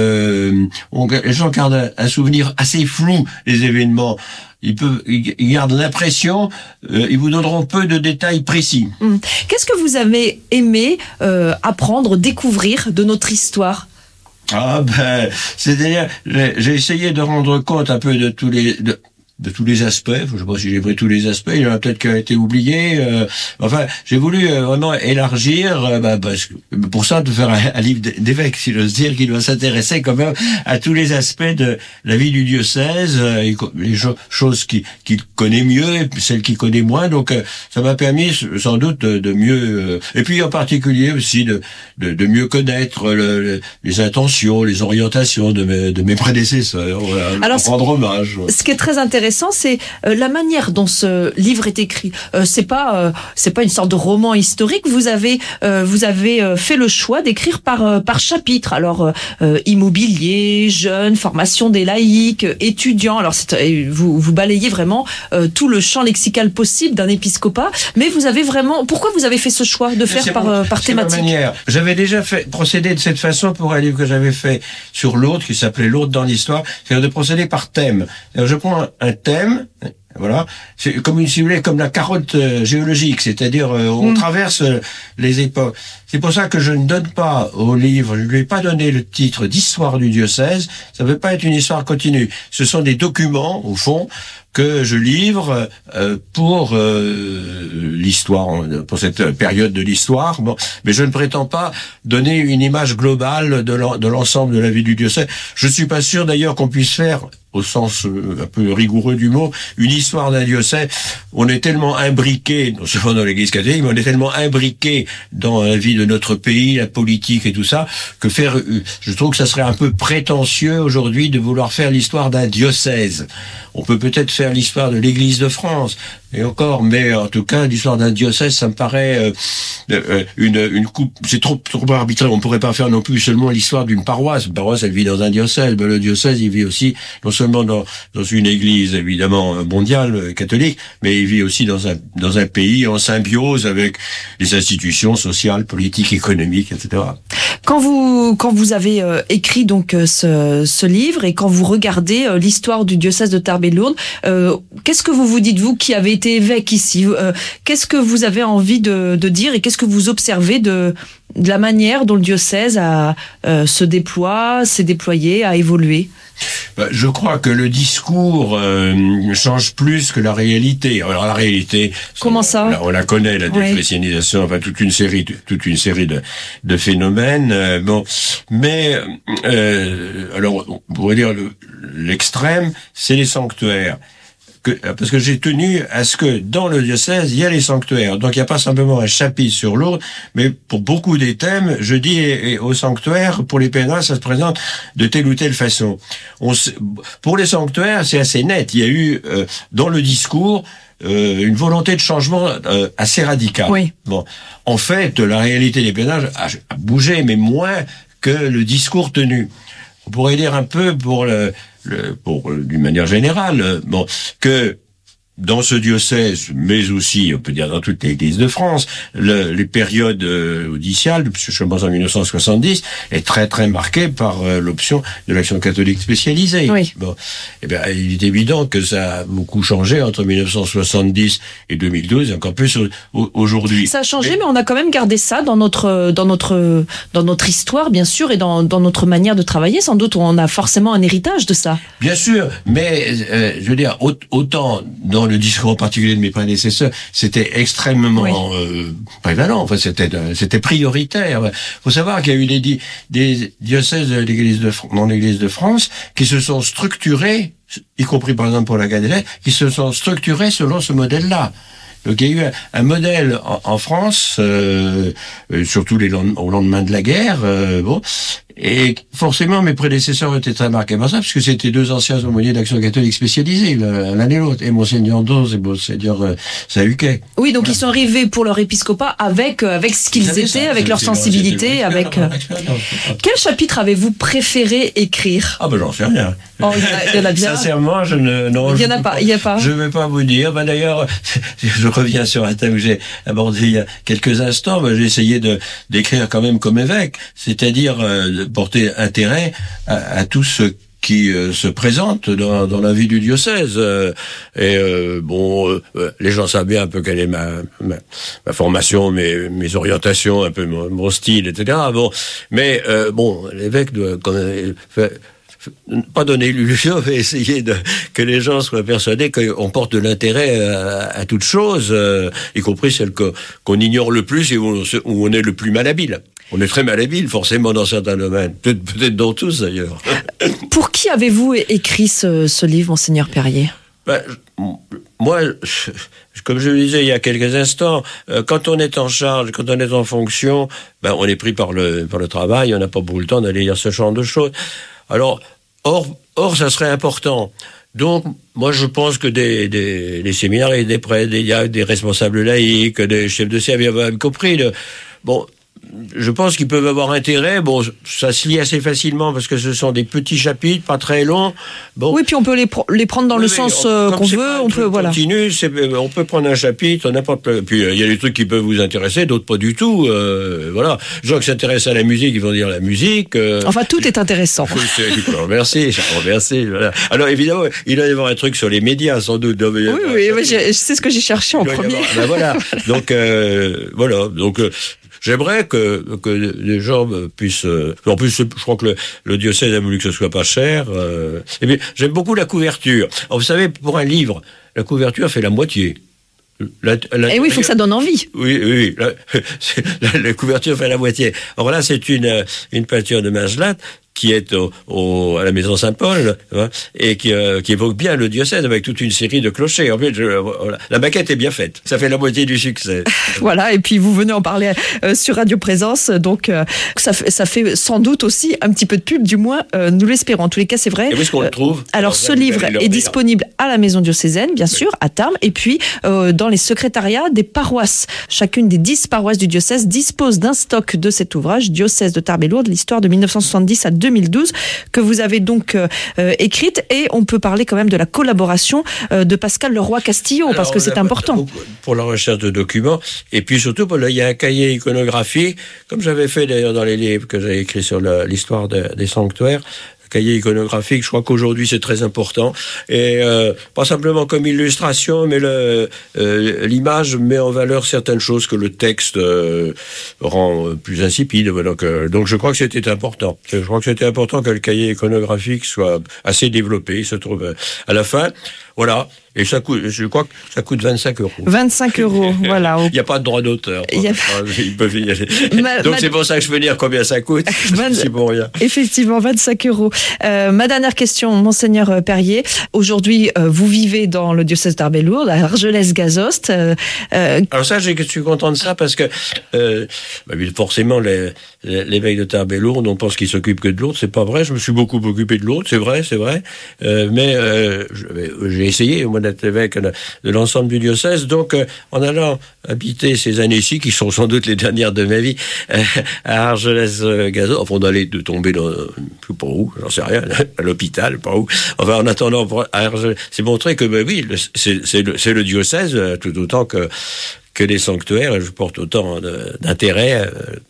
les gens gardent un souvenir assez flou des événements. Ils gardent l'impression, ils vous donneront peu de détails précis. Qu'est-ce que vous avez aimé apprendre, découvrir de notre histoire ? C'est-à-dire, j'ai essayé de rendre compte un peu de tous les aspects. Je sais pas si j'ai pris tous les aspects. Il y en a peut-être qui ont été oubliés. Enfin, j'ai voulu vraiment élargir, parce que, pour ça, de faire un livre d'évêque, si j'ose dire, qui doit s'intéresser quand même à tous les aspects de la vie du diocèse, les choses qu'il connaît mieux, et celles qu'il connaît moins. Donc, ça m'a permis, sans doute, de mieux, et puis en particulier aussi de mieux connaître les intentions, les orientations de mes prédécesseurs. Voilà, alors, rendre hommage. Ce qui est très intéressant, c'est la manière dont ce livre est écrit. C'est pas une sorte de roman historique. Vous avez fait le choix d'écrire par chapitre. Alors immobilier, jeunes, formation des laïcs, étudiants. Alors vous balayez vraiment tout le champ lexical possible d'un épiscopat. Mais vous avez vraiment. Pourquoi vous avez fait ce choix de faire par thématique? Ma manière. J'avais déjà procédé de cette façon pour un livre que j'avais fait sur Lourdes, qui s'appelait Lourdes dans l'histoire, c'est-à-dire de procéder par thème. Alors, je prends un thème, voilà, c'est comme si vous voulez, comme la carotte géologique, c'est-à-dire on traverse les époques. C'est pour ça que je ne donne pas au livre, je ne lui ai pas donné le titre d'histoire du diocèse. Ça ne veut pas être une histoire continue. Ce sont des documents, au fond, que je livre pour l'histoire, pour cette période de l'histoire. Bon, mais je ne prétends pas donner une image globale de l'ensemble de la vie du diocèse. Je ne suis pas sûr d'ailleurs qu'on puisse faire, au sens un peu rigoureux du mot, une histoire d'un diocèse. On est tellement imbriqué, non seulement dans l'Église catholique, mais on est tellement imbriqué dans la vie de notre pays, la politique et tout ça, que je trouve que ça serait un peu prétentieux aujourd'hui de vouloir faire l'histoire d'un diocèse. On peut peut-être faire l'histoire de l'Église de France, et encore, mais en tout cas, l'histoire d'un diocèse, ça me paraît une coupe, c'est trop arbitraire. On pourrait pas faire non plus seulement l'histoire d'une paroisse. Une paroisse, elle vit dans un diocèse, mais le diocèse, il vit aussi non seulement dans une église évidemment mondiale catholique, mais il vit aussi dans un pays en symbiose avec les institutions sociales, politiques, économiques, etc. Quand vous avez écrit donc ce livre et quand vous regardez l'histoire du diocèse de Tarbes et Lourdes, qu'est-ce que vous dites, vous qui avez été évêque ici, qu'est-ce que vous avez envie de dire et qu'est-ce que vous observez de la manière dont le diocèse se déploie, s'est déployé, a évolué? Je crois que le discours change plus que la réalité. Alors la réalité, comment ça? On la connaît, la déchristianisation, enfin toute une série de phénomènes. Mais alors on pourrait dire l'extrême, c'est les sanctuaires. Parce que j'ai tenu à ce que dans le diocèse, il y a les sanctuaires. Donc il n'y a pas simplement un chapitre sur Lourdes, mais pour beaucoup des thèmes, je dis aux sanctuaires, pour les pèlerins, ça se présente de telle ou telle façon. Pour les sanctuaires, c'est assez net. Il y a eu dans le discours une volonté de changement assez radicale. Oui. Bon, en fait, la réalité des pèlerinages a bougé, mais moins que le discours tenu. On pourrait dire un peu d'une manière générale, que dans ce diocèse, mais aussi, on peut dire dans toute l'Église de France, les périodes audiciales, je commence en 1970, est très très marquée par l'option de l'action catholique spécialisée. Oui. Il est évident que ça a beaucoup changé entre 1970 et 2012, et encore plus aujourd'hui. Ça a changé, mais on a quand même gardé ça dans notre histoire, bien sûr, et dans notre manière de travailler. Sans doute, on a forcément un héritage de ça. Bien sûr, mais je veux dire, autant dans le discours en particulier de mes prédécesseurs, c'était extrêmement prévalent. Enfin, c'était prioritaire. Faut savoir qu'il y a eu des diocèses de dans l'Église de France qui se sont structurés, y compris par exemple pour la Galilée, qui se sont structurés selon ce modèle-là. Donc il y a eu un modèle en France, surtout au lendemain de la guerre, et forcément mes prédécesseurs étaient très marqués par ça, parce que c'était deux anciens aumôniers d'Action catholique spécialisés, l'un et l'autre, et Monseigneur Doz et Monseigneur Sahuquet. Oui, donc ils sont arrivés pour leur épiscopat avec ce qu'ils étaient, avec leur sensibilité, avec... Quel chapitre avez-vous préféré écrire? J'en sais rien. Il y en a bien. Sincèrement, non. Il y en a pas, il y a pas. Je vais pas vous dire. D'ailleurs, je reviens sur un thème que j'ai abordé il y a quelques instants. J'ai essayé d'écrire quand même comme évêque, c'est-à-dire de porter intérêt à tout ce qui se présente dans la vie du diocèse. Les gens savent bien un peu quelle est ma formation, mes orientations, un peu mon style, etc. L'évêque doit quand même pas donner l'illusion, mais essayer que les gens soient persuadés qu'on porte de l'intérêt à toute chose, y compris celle qu'on ignore le plus et où on est le plus malhabile. On est très malhabile, forcément, dans certains domaines. Peut-être dans tous, d'ailleurs. Pour qui avez-vous écrit ce livre, Monseigneur Perrier? Moi, comme je le disais il y a quelques instants, quand on est en charge, quand on est en fonction, on est pris par le travail, on n'a pas beaucoup le temps d'aller lire ce genre de choses. Alors, or, ça serait important. Donc, moi, je pense que des séminaires et des prêtres, il y a des responsables laïcs, des chefs de service, y compris je pense qu'ils peuvent avoir intérêt. Ça se lit assez facilement parce que ce sont des petits chapitres, pas très longs. Oui, puis on peut les prendre dans le sens qu'on veut. On peut, on peut prendre un chapitre, n'importe. Puis il y a des trucs qui peuvent vous intéresser, d'autres pas du tout. Les gens qui s'intéressent à la musique, ils vont dire la musique. Enfin, tout est intéressant. Je remercie. Voilà. Alors évidemment, il doit y avoir un truc sur les médias, sans doute. Oui, c'est ce que j'ai cherché en premier. Voilà. Donc voilà. Donc j'aimerais que les gens puissent... en plus, je crois que le diocèse a voulu que ce soit pas cher. Et bien, j'aime beaucoup la couverture. Alors, vous savez, pour un livre, la couverture fait la moitié. Et oui, il faut que ça donne envie. Oui. La couverture fait la moitié. Alors là, c'est une peinture de Maslat qui est à la Maison Saint-Paul, hein, et qui évoque bien le diocèse avec toute une série de clochers. En fait, la maquette est bien faite. Ça fait la moitié du succès. Voilà, et puis vous venez en parler sur Radio Présence, donc ça fait sans doute aussi un petit peu de pub, du moins nous l'espérons. En tous les cas, c'est vrai. Et où est-ce qu'on le trouve ? Alors, ce livre est disponible à la Maison diocésaine, bien sûr, à Tarbes, et puis dans les secrétariats des paroisses. Chacune des 10 paroisses du diocèse dispose d'un stock de cet ouvrage, Diocèse de Tarbes et Lourdes, l'histoire de 1970 à 2012, que vous avez donc écrite, et on peut parler quand même de la collaboration de Pascal Leroy-Castillo, parce que c'est important. Pour la recherche de documents, et puis surtout, il y a un cahier iconographique, comme j'avais fait d'ailleurs dans les livres que j'ai écrits sur l'histoire des sanctuaires. Cahier iconographique, je crois qu'aujourd'hui c'est très important, et pas simplement comme illustration, mais l'image met en valeur certaines choses que le texte rend plus insipide. Donc je crois que c'était important. Je crois que c'était important que le cahier iconographique soit assez développé. Il se trouve à la fin. Voilà. Et je crois que ça coûte 25 €. 25 €, voilà. Il n'y a pas de droit d'auteur. Ils peuvent y aller. Donc c'est pour ça que je veux dire combien ça coûte. C'est pour rien. Effectivement, 25 €. Ma dernière question, Monseigneur Perrier. Aujourd'hui, vous vivez dans le diocèse d'Tarbes et Lourdes, à Argelès-Gazost. Alors ça, je suis content de ça parce que forcément, l'évêque de Tarbes et Lourdes, on pense qu'il s'occupe que de Lourdes. C'est pas vrai. Je me suis beaucoup occupé de Lourdes, c'est vrai. Mais j'ai essayé, moi, d'être évêque de l'ensemble du diocèse. Donc, en allant habiter ces années-ci, qui sont sans doute les dernières de ma vie, à Argelès-Gazost, enfin, on allait tomber dans, je sais pas où, j'en sais rien, à l'hôpital, pas où. Enfin, en attendant, c'est montré que, oui, c'est le diocèse, tout autant que les sanctuaires. Je porte autant d'intérêt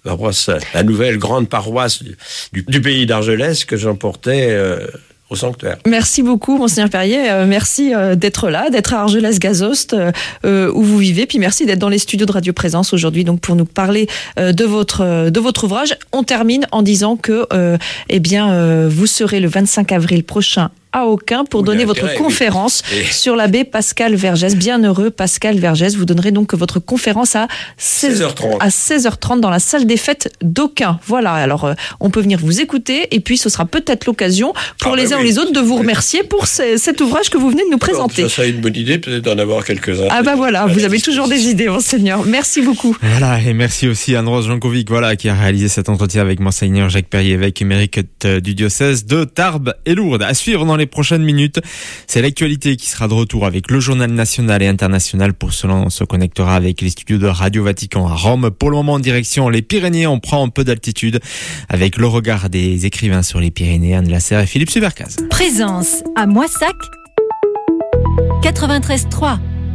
la nouvelle grande paroisse du pays d'Argelès que j'en portais au sanctuaire. Merci beaucoup, Monseigneur Perrier. Merci d'être là, d'être à Argelès-Gazost, où vous vivez. Puis merci d'être dans les studios de Radio Présence aujourd'hui, donc pour nous parler de votre ouvrage. On termine en disant que, vous serez le 25 avril prochain à Aucun pour donner votre conférence sur l'abbé Pascal Vergès. Bienheureux Pascal Vergès. Vous donnerez donc votre conférence à 16h30 dans la salle des fêtes d'Aucun. Voilà, alors on peut venir vous écouter, et puis ce sera peut-être l'occasion pour les uns ou les autres de vous remercier pour cet ouvrage que vous venez de nous présenter. Ça serait une bonne idée, peut-être d'en avoir quelques-uns. Ah bah voilà, vous avez toujours des idées, Monseigneur. Merci beaucoup. Voilà, et merci aussi à Anne-Rose Jankovic, qui a réalisé cet entretien avec Monseigneur Jacques Perrier, évêque émérite du diocèse de Tarbes et Lourdes. À suivre dans les prochaines minutes, c'est l'actualité qui sera de retour avec le journal national et international. Pour cela, on se connectera avec les studios de Radio Vatican à Rome. Pour le moment, en direction les Pyrénées, on prend un peu d'altitude avec le regard des écrivains sur les Pyrénées, Anne Lasserre et Philippe Subercaz. Présence à Moissac, 93.3.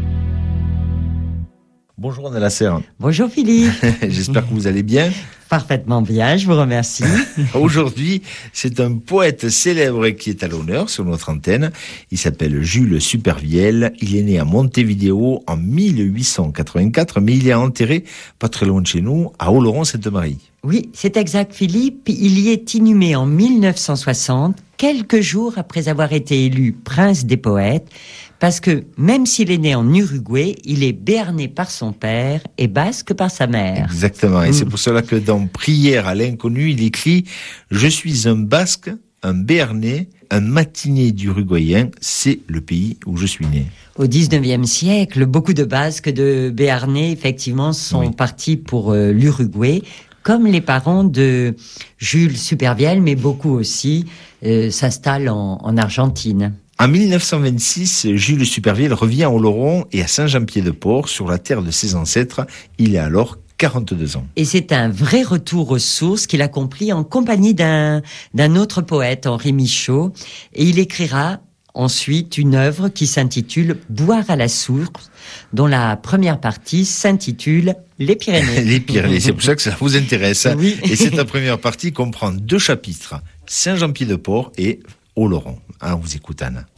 Bonjour Anne Lasserre. Bonjour Philippe. J'espère que vous allez bien. Parfaitement bien, je vous remercie. Aujourd'hui, c'est un poète célèbre qui est à l'honneur sur notre antenne. Il s'appelle Jules Supervielle. Il est né à Montevideo en 1884, mais il est enterré pas très loin de chez nous, à Oloron-Sainte-Marie. Oui, c'est exact Philippe. Il y est inhumé en 1960, quelques jours après avoir été élu prince des poètes. Parce que même s'il est né en Uruguay, il est béarnais par son père et basque par sa mère. Exactement, et c'est pour cela que dans Prière à l'inconnu, il écrit « Je suis un basque, un béarnais, un matinier d'Uruguayen, c'est le pays où je suis né ». Au 19e siècle, beaucoup de basques, de béarnais, effectivement, sont partis pour l'Uruguay, comme les parents de Jules Supervielle, mais beaucoup aussi s'installent en Argentine. En 1926, Jules Supervielle revient à Oloron et à Saint-Jean-Pied-de-Port, sur la terre de ses ancêtres. Il a alors 42 ans. Et c'est un vrai retour aux sources qu'il accomplit en compagnie d'un autre poète, Henri Michaud. Et il écrira ensuite une œuvre qui s'intitule « Boire à la source », dont la première partie s'intitule « Les Pyrénées ». Les Pyrénées, c'est pour ça que ça vous intéresse. Oui. Et cette première partie comprend 2 chapitres, Saint-Jean-Pied-de-Port et Oloron. Alors, on vous écoute, Anne.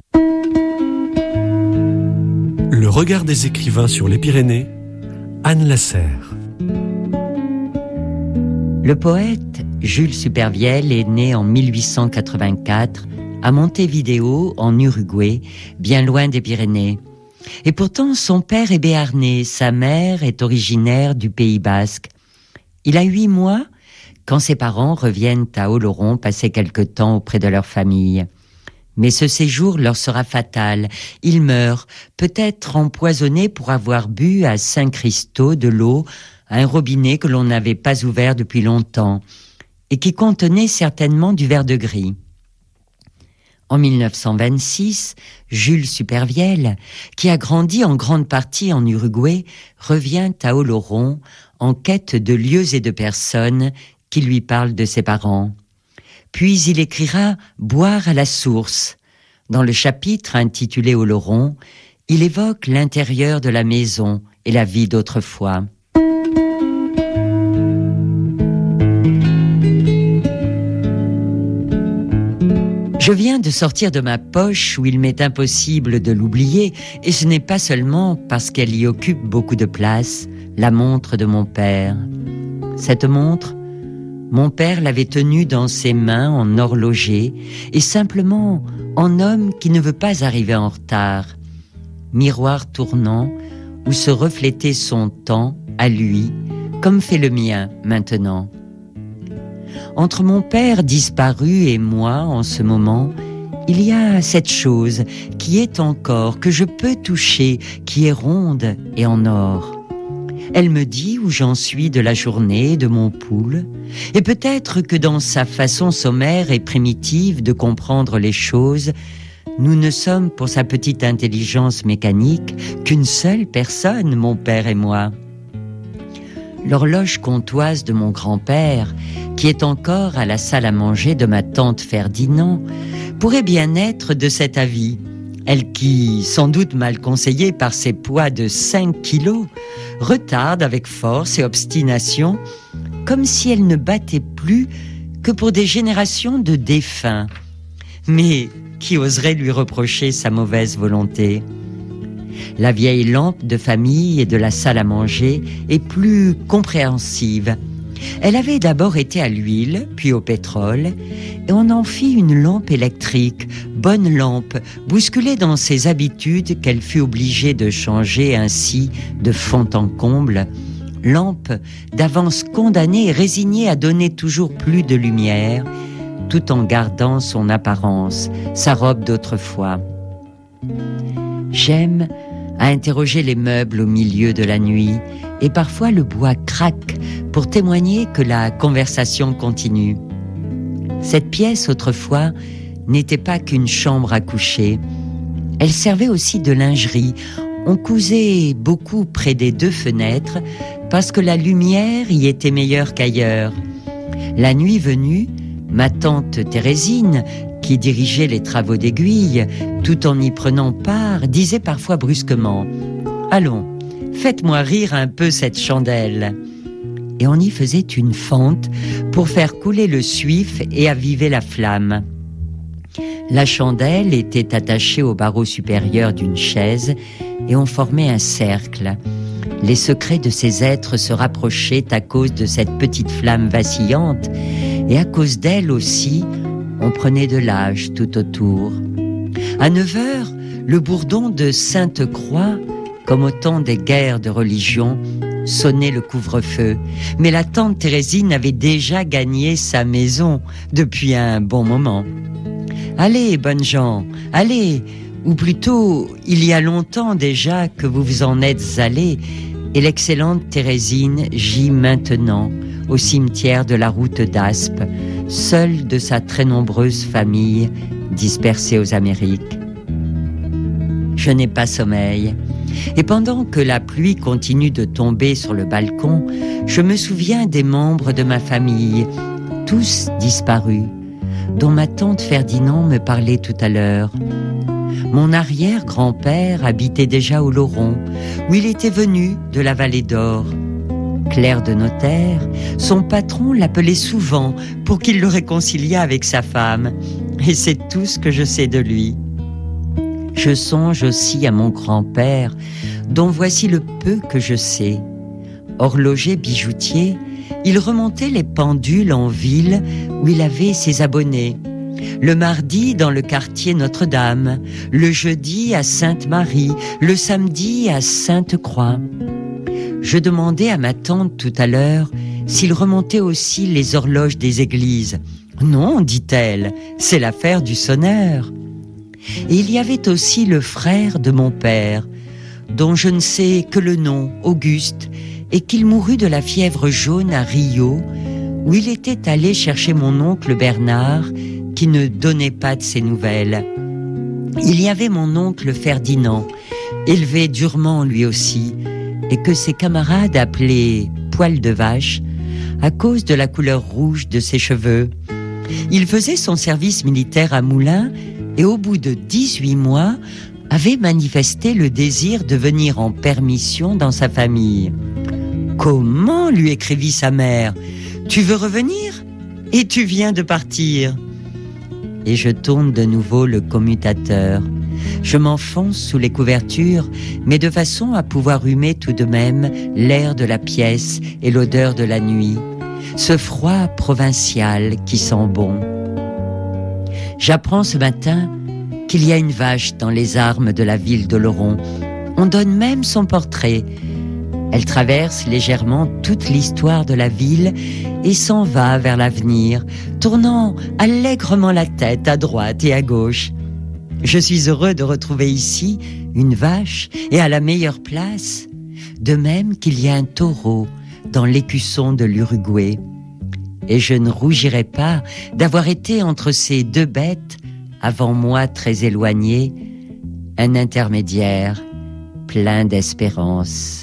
Le regard des écrivains sur les Pyrénées, Anne Lasserre. Le poète Jules Supervielle est né en 1884 à Montevideo, en Uruguay, bien loin des Pyrénées. Et pourtant, son père est béarnais, sa mère est originaire du Pays Basque. Il a 8 mois quand ses parents reviennent à Oloron passer quelque temps auprès de leur famille. Mais ce séjour leur sera fatal. Il meurt, peut-être empoisonné pour avoir bu à Saint-Christo de l'eau à un robinet que l'on n'avait pas ouvert depuis longtemps et qui contenait certainement du verre-de-gris. En 1926, Jules Supervielle, qui a grandi en grande partie en Uruguay, revient à Oloron en quête de lieux et de personnes qui lui parlent de ses parents. Puis il écrira « Boire à la source ». Dans le chapitre intitulé Oloron, il évoque l'intérieur de la maison et la vie d'autrefois. Je viens de sortir de ma poche où il m'est impossible de l'oublier, et ce n'est pas seulement parce qu'elle y occupe beaucoup de place, la montre de mon père. Cette montre, mon père l'avait tenue dans ses mains en horloger, et simplement en homme qui ne veut pas arriver en retard. Miroir tournant, où se reflétait son temps à lui, comme fait le mien maintenant. Entre mon père disparu et moi, en ce moment, il y a cette chose qui est encore, que je peux toucher, qui est ronde et en or. Elle me dit où j'en suis de la journée, de mon pouls, et peut-être que dans sa façon sommaire et primitive de comprendre les choses, nous ne sommes pour sa petite intelligence mécanique qu'une seule personne, mon père et moi. L'horloge comtoise de mon grand-père, qui est encore à la salle à manger de ma tante Ferdinand, pourrait bien être de cet avis. Elle qui, sans doute mal conseillée par ses poids de 5 kilos, retarde avec force et obstination, comme si elle ne battait plus que pour des générations de défunts. Mais qui oserait lui reprocher sa mauvaise volonté ? La vieille lampe de famille et de la salle à manger est plus compréhensive. Elle avait d'abord été à l'huile, puis au pétrole, et on en fit une lampe électrique, bonne lampe, bousculée dans ses habitudes qu'elle fut obligée de changer ainsi de fond en comble, lampe d'avance condamnée et résignée à donner toujours plus de lumière, tout en gardant son apparence, sa robe d'autrefois. J'aime à interroger les meubles au milieu de la nuit, et parfois le bois craque pour témoigner que la conversation continue. Cette pièce, autrefois, n'était pas qu'une chambre à coucher. Elle servait aussi de lingerie. On cousait beaucoup près des 2 fenêtres parce que la lumière y était meilleure qu'ailleurs. La nuit venue, ma tante Thérésine, qui dirigeait les travaux d'aiguille, tout en y prenant part, disait parfois brusquement « Allons, faites-moi rire un peu cette chandelle !» Et on y faisait une fente pour faire couler le suif et aviver la flamme. La chandelle était attachée au barreau supérieur d'une chaise et on formait un cercle. Les secrets de ces êtres se rapprochaient à cause de cette petite flamme vacillante et à cause d'elle aussi, on prenait de l'âge tout autour. À 9h, le bourdon de Sainte-Croix, comme au temps des guerres de religion, sonnait le couvre-feu. Mais la tante Thérésine avait déjà gagné sa maison depuis un bon moment. Allez, bonnes gens, allez, ou plutôt, il y a longtemps déjà que vous vous en êtes allés, et l'excellente Thérésine gît maintenant au cimetière de la route d'Aspe, seule de sa très nombreuse famille dispersée aux Amériques. Je n'ai pas sommeil, et pendant que la pluie continue de tomber sur le balcon, je me souviens des membres de ma famille, tous disparus, dont ma tante Ferdinand me parlait tout à l'heure. Mon arrière-grand-père habitait déjà au Oloron, où il était venu de la Vallée d'Or. Clerc de notaire, son patron l'appelait souvent pour qu'il le réconciliât avec sa femme, et c'est tout ce que je sais de lui. Je songe aussi à mon grand-père, dont voici le peu que je sais. Horloger bijoutier, il remontait les pendules en ville où il avait ses abonnés. Le mardi dans le quartier Notre-Dame, le jeudi à Sainte-Marie, le samedi à Sainte-Croix. Je demandais à ma tante tout à l'heure s'il remontait aussi les horloges des églises. Non, dit-elle, c'est l'affaire du sonneur. Et il y avait aussi le frère de mon père, dont je ne sais que le nom, Auguste, et qu'il mourut de la fièvre jaune à Rio, où il était allé chercher mon oncle Bernard, qui ne donnait pas de ses nouvelles. Il y avait mon oncle Ferdinand, élevé durement lui aussi, et que ses camarades appelaient Poil de vache, à cause de la couleur rouge de ses cheveux. Il faisait son service militaire à Moulins, et au bout de 18 mois, avait manifesté le désir de venir en permission dans sa famille. « Comment ?» lui écrivit sa mère. « Tu veux revenir ? Et tu viens de partir !» Et je tourne de nouveau le commutateur. Je m'enfonce sous les couvertures, mais de façon à pouvoir humer tout de même l'air de la pièce et l'odeur de la nuit. Ce froid provincial qui sent bon. J'apprends ce matin qu'il y a une vache dans les armes de la ville d'Oloron. On donne même son portrait. Elle traverse légèrement toute l'histoire de la ville et s'en va vers l'avenir, tournant allègrement la tête à droite et à gauche. Je suis heureux de retrouver ici une vache et à la meilleure place, de même qu'il y a un taureau dans l'écusson de l'Uruguay. Et je ne rougirai pas d'avoir été entre ces deux bêtes, avant moi très éloigné, un intermédiaire plein d'espérance.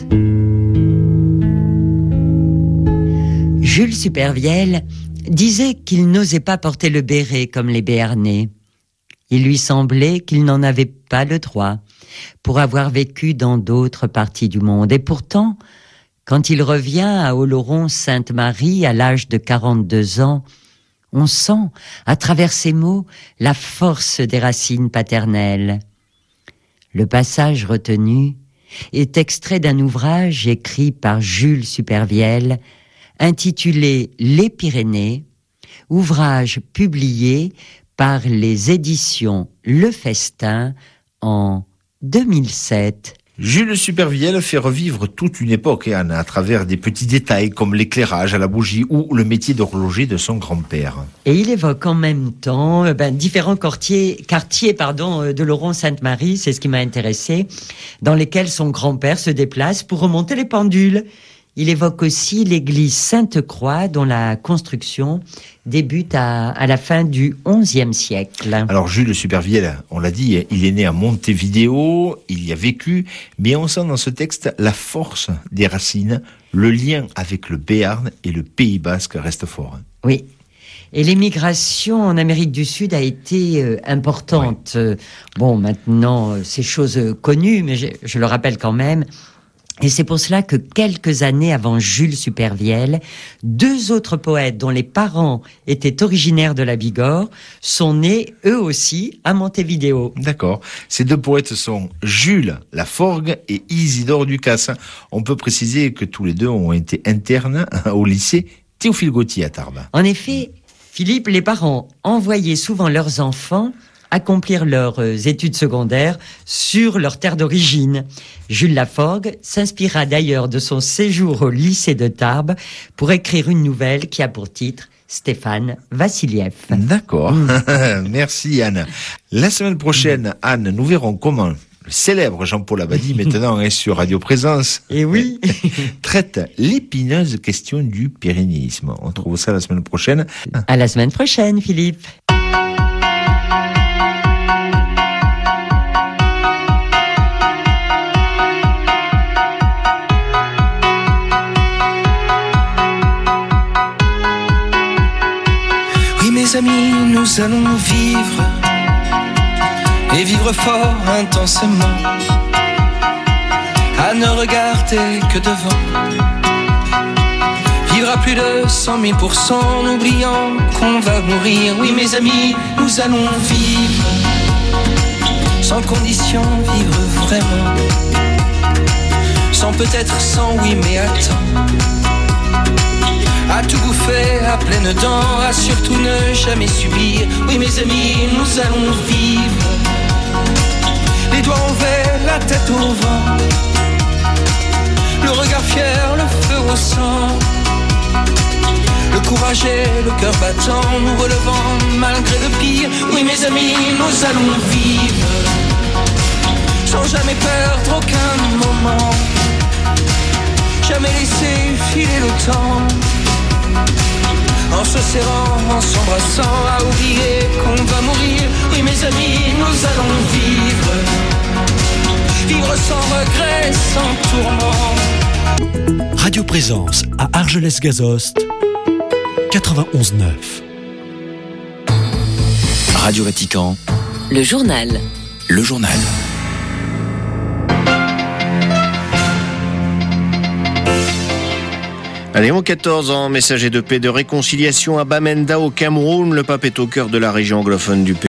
Jules Supervielle disait qu'il n'osait pas porter le béret comme les Béarnais. Il lui semblait qu'il n'en avait pas le droit pour avoir vécu dans d'autres parties du monde. Et pourtant, quand il revient à Oloron-Sainte-Marie à l'âge de 42 ans, on sent, à travers ses mots, la force des racines paternelles. Le passage retenu est extrait d'un ouvrage écrit par Jules Supervielle, intitulé « Les Pyrénées », ouvrage publié par les éditions Le Festin en 2007. Jules Supervielle fait revivre toute une époque, Anne, à travers des petits détails comme l'éclairage à la bougie ou le métier d'horloger de son grand-père. Et il évoque en même temps différents quartiers de Oloron-Sainte-Marie, c'est ce qui m'a intéressé, dans lesquels son grand-père se déplace pour remonter les pendules. Il évoque aussi l'église Sainte-Croix, dont la construction débute à la fin du XIe siècle. Alors Jules Supervielle, on l'a dit, il est né à Montevideo, il y a vécu, mais on sent dans ce texte la force des racines, le lien avec le Béarn et le Pays Basque reste fort. Oui. Et l'émigration en Amérique du Sud a été importante. Oui. Bon, maintenant, c'est chose connue, mais je le rappelle quand même. Et c'est pour cela que quelques années avant Jules Supervielle, deux autres poètes dont les parents étaient originaires de la Bigorre sont nés eux aussi à Montevideo. D'accord. Ces deux poètes sont Jules Laforgue et Isidore Ducasse. On peut préciser que tous les deux ont été internes au lycée Théophile Gautier à Tarbes. En effet, Philippe, les parents envoyaient souvent leurs enfants accomplir leurs études secondaires sur leur terre d'origine. Jules Laforgue s'inspira d'ailleurs de son séjour au lycée de Tarbes pour écrire une nouvelle qui a pour titre Stéphane Vassiliev. D'accord. Merci Anne. La semaine prochaine, Anne, nous verrons comment le célèbre Jean-Paul Abadie, maintenant est sur Radio Présence. Et oui. Traite l'épineuse question du pyrénéisme. On trouve ça la semaine prochaine. À la semaine prochaine, Philippe. Mes amis, nous allons vivre et vivre fort intensément, à ne regarder que devant, vivre à plus de 100 000%, en oubliant qu'on va mourir. Oui mes amis, nous allons vivre sans condition, vivre vraiment, sans peut-être, sans oui mais attends. à tout bouffer à pleines dents, à surtout ne jamais subir. Oui mes amis, nous allons vivre, les doigts envers, la tête au vent, le regard fier, le feu au sang, le courage et le cœur battant, nous relevant malgré le pire. Oui mes amis, nous allons vivre, sans jamais perdre aucun moment, jamais laisser filer le temps, en se serrant, en s'embrassant, à oublier qu'on va mourir. Oui mes amis, nous allons vivre, vivre sans regret, sans tourment. Radio Présence à Argelès-Gazost, 91.9. Radio Vatican. Le journal. Le journal. Léon XIV, en messager de paix et de réconciliation à Bamenda au Cameroun, le pape est au cœur de la région anglophone du pays.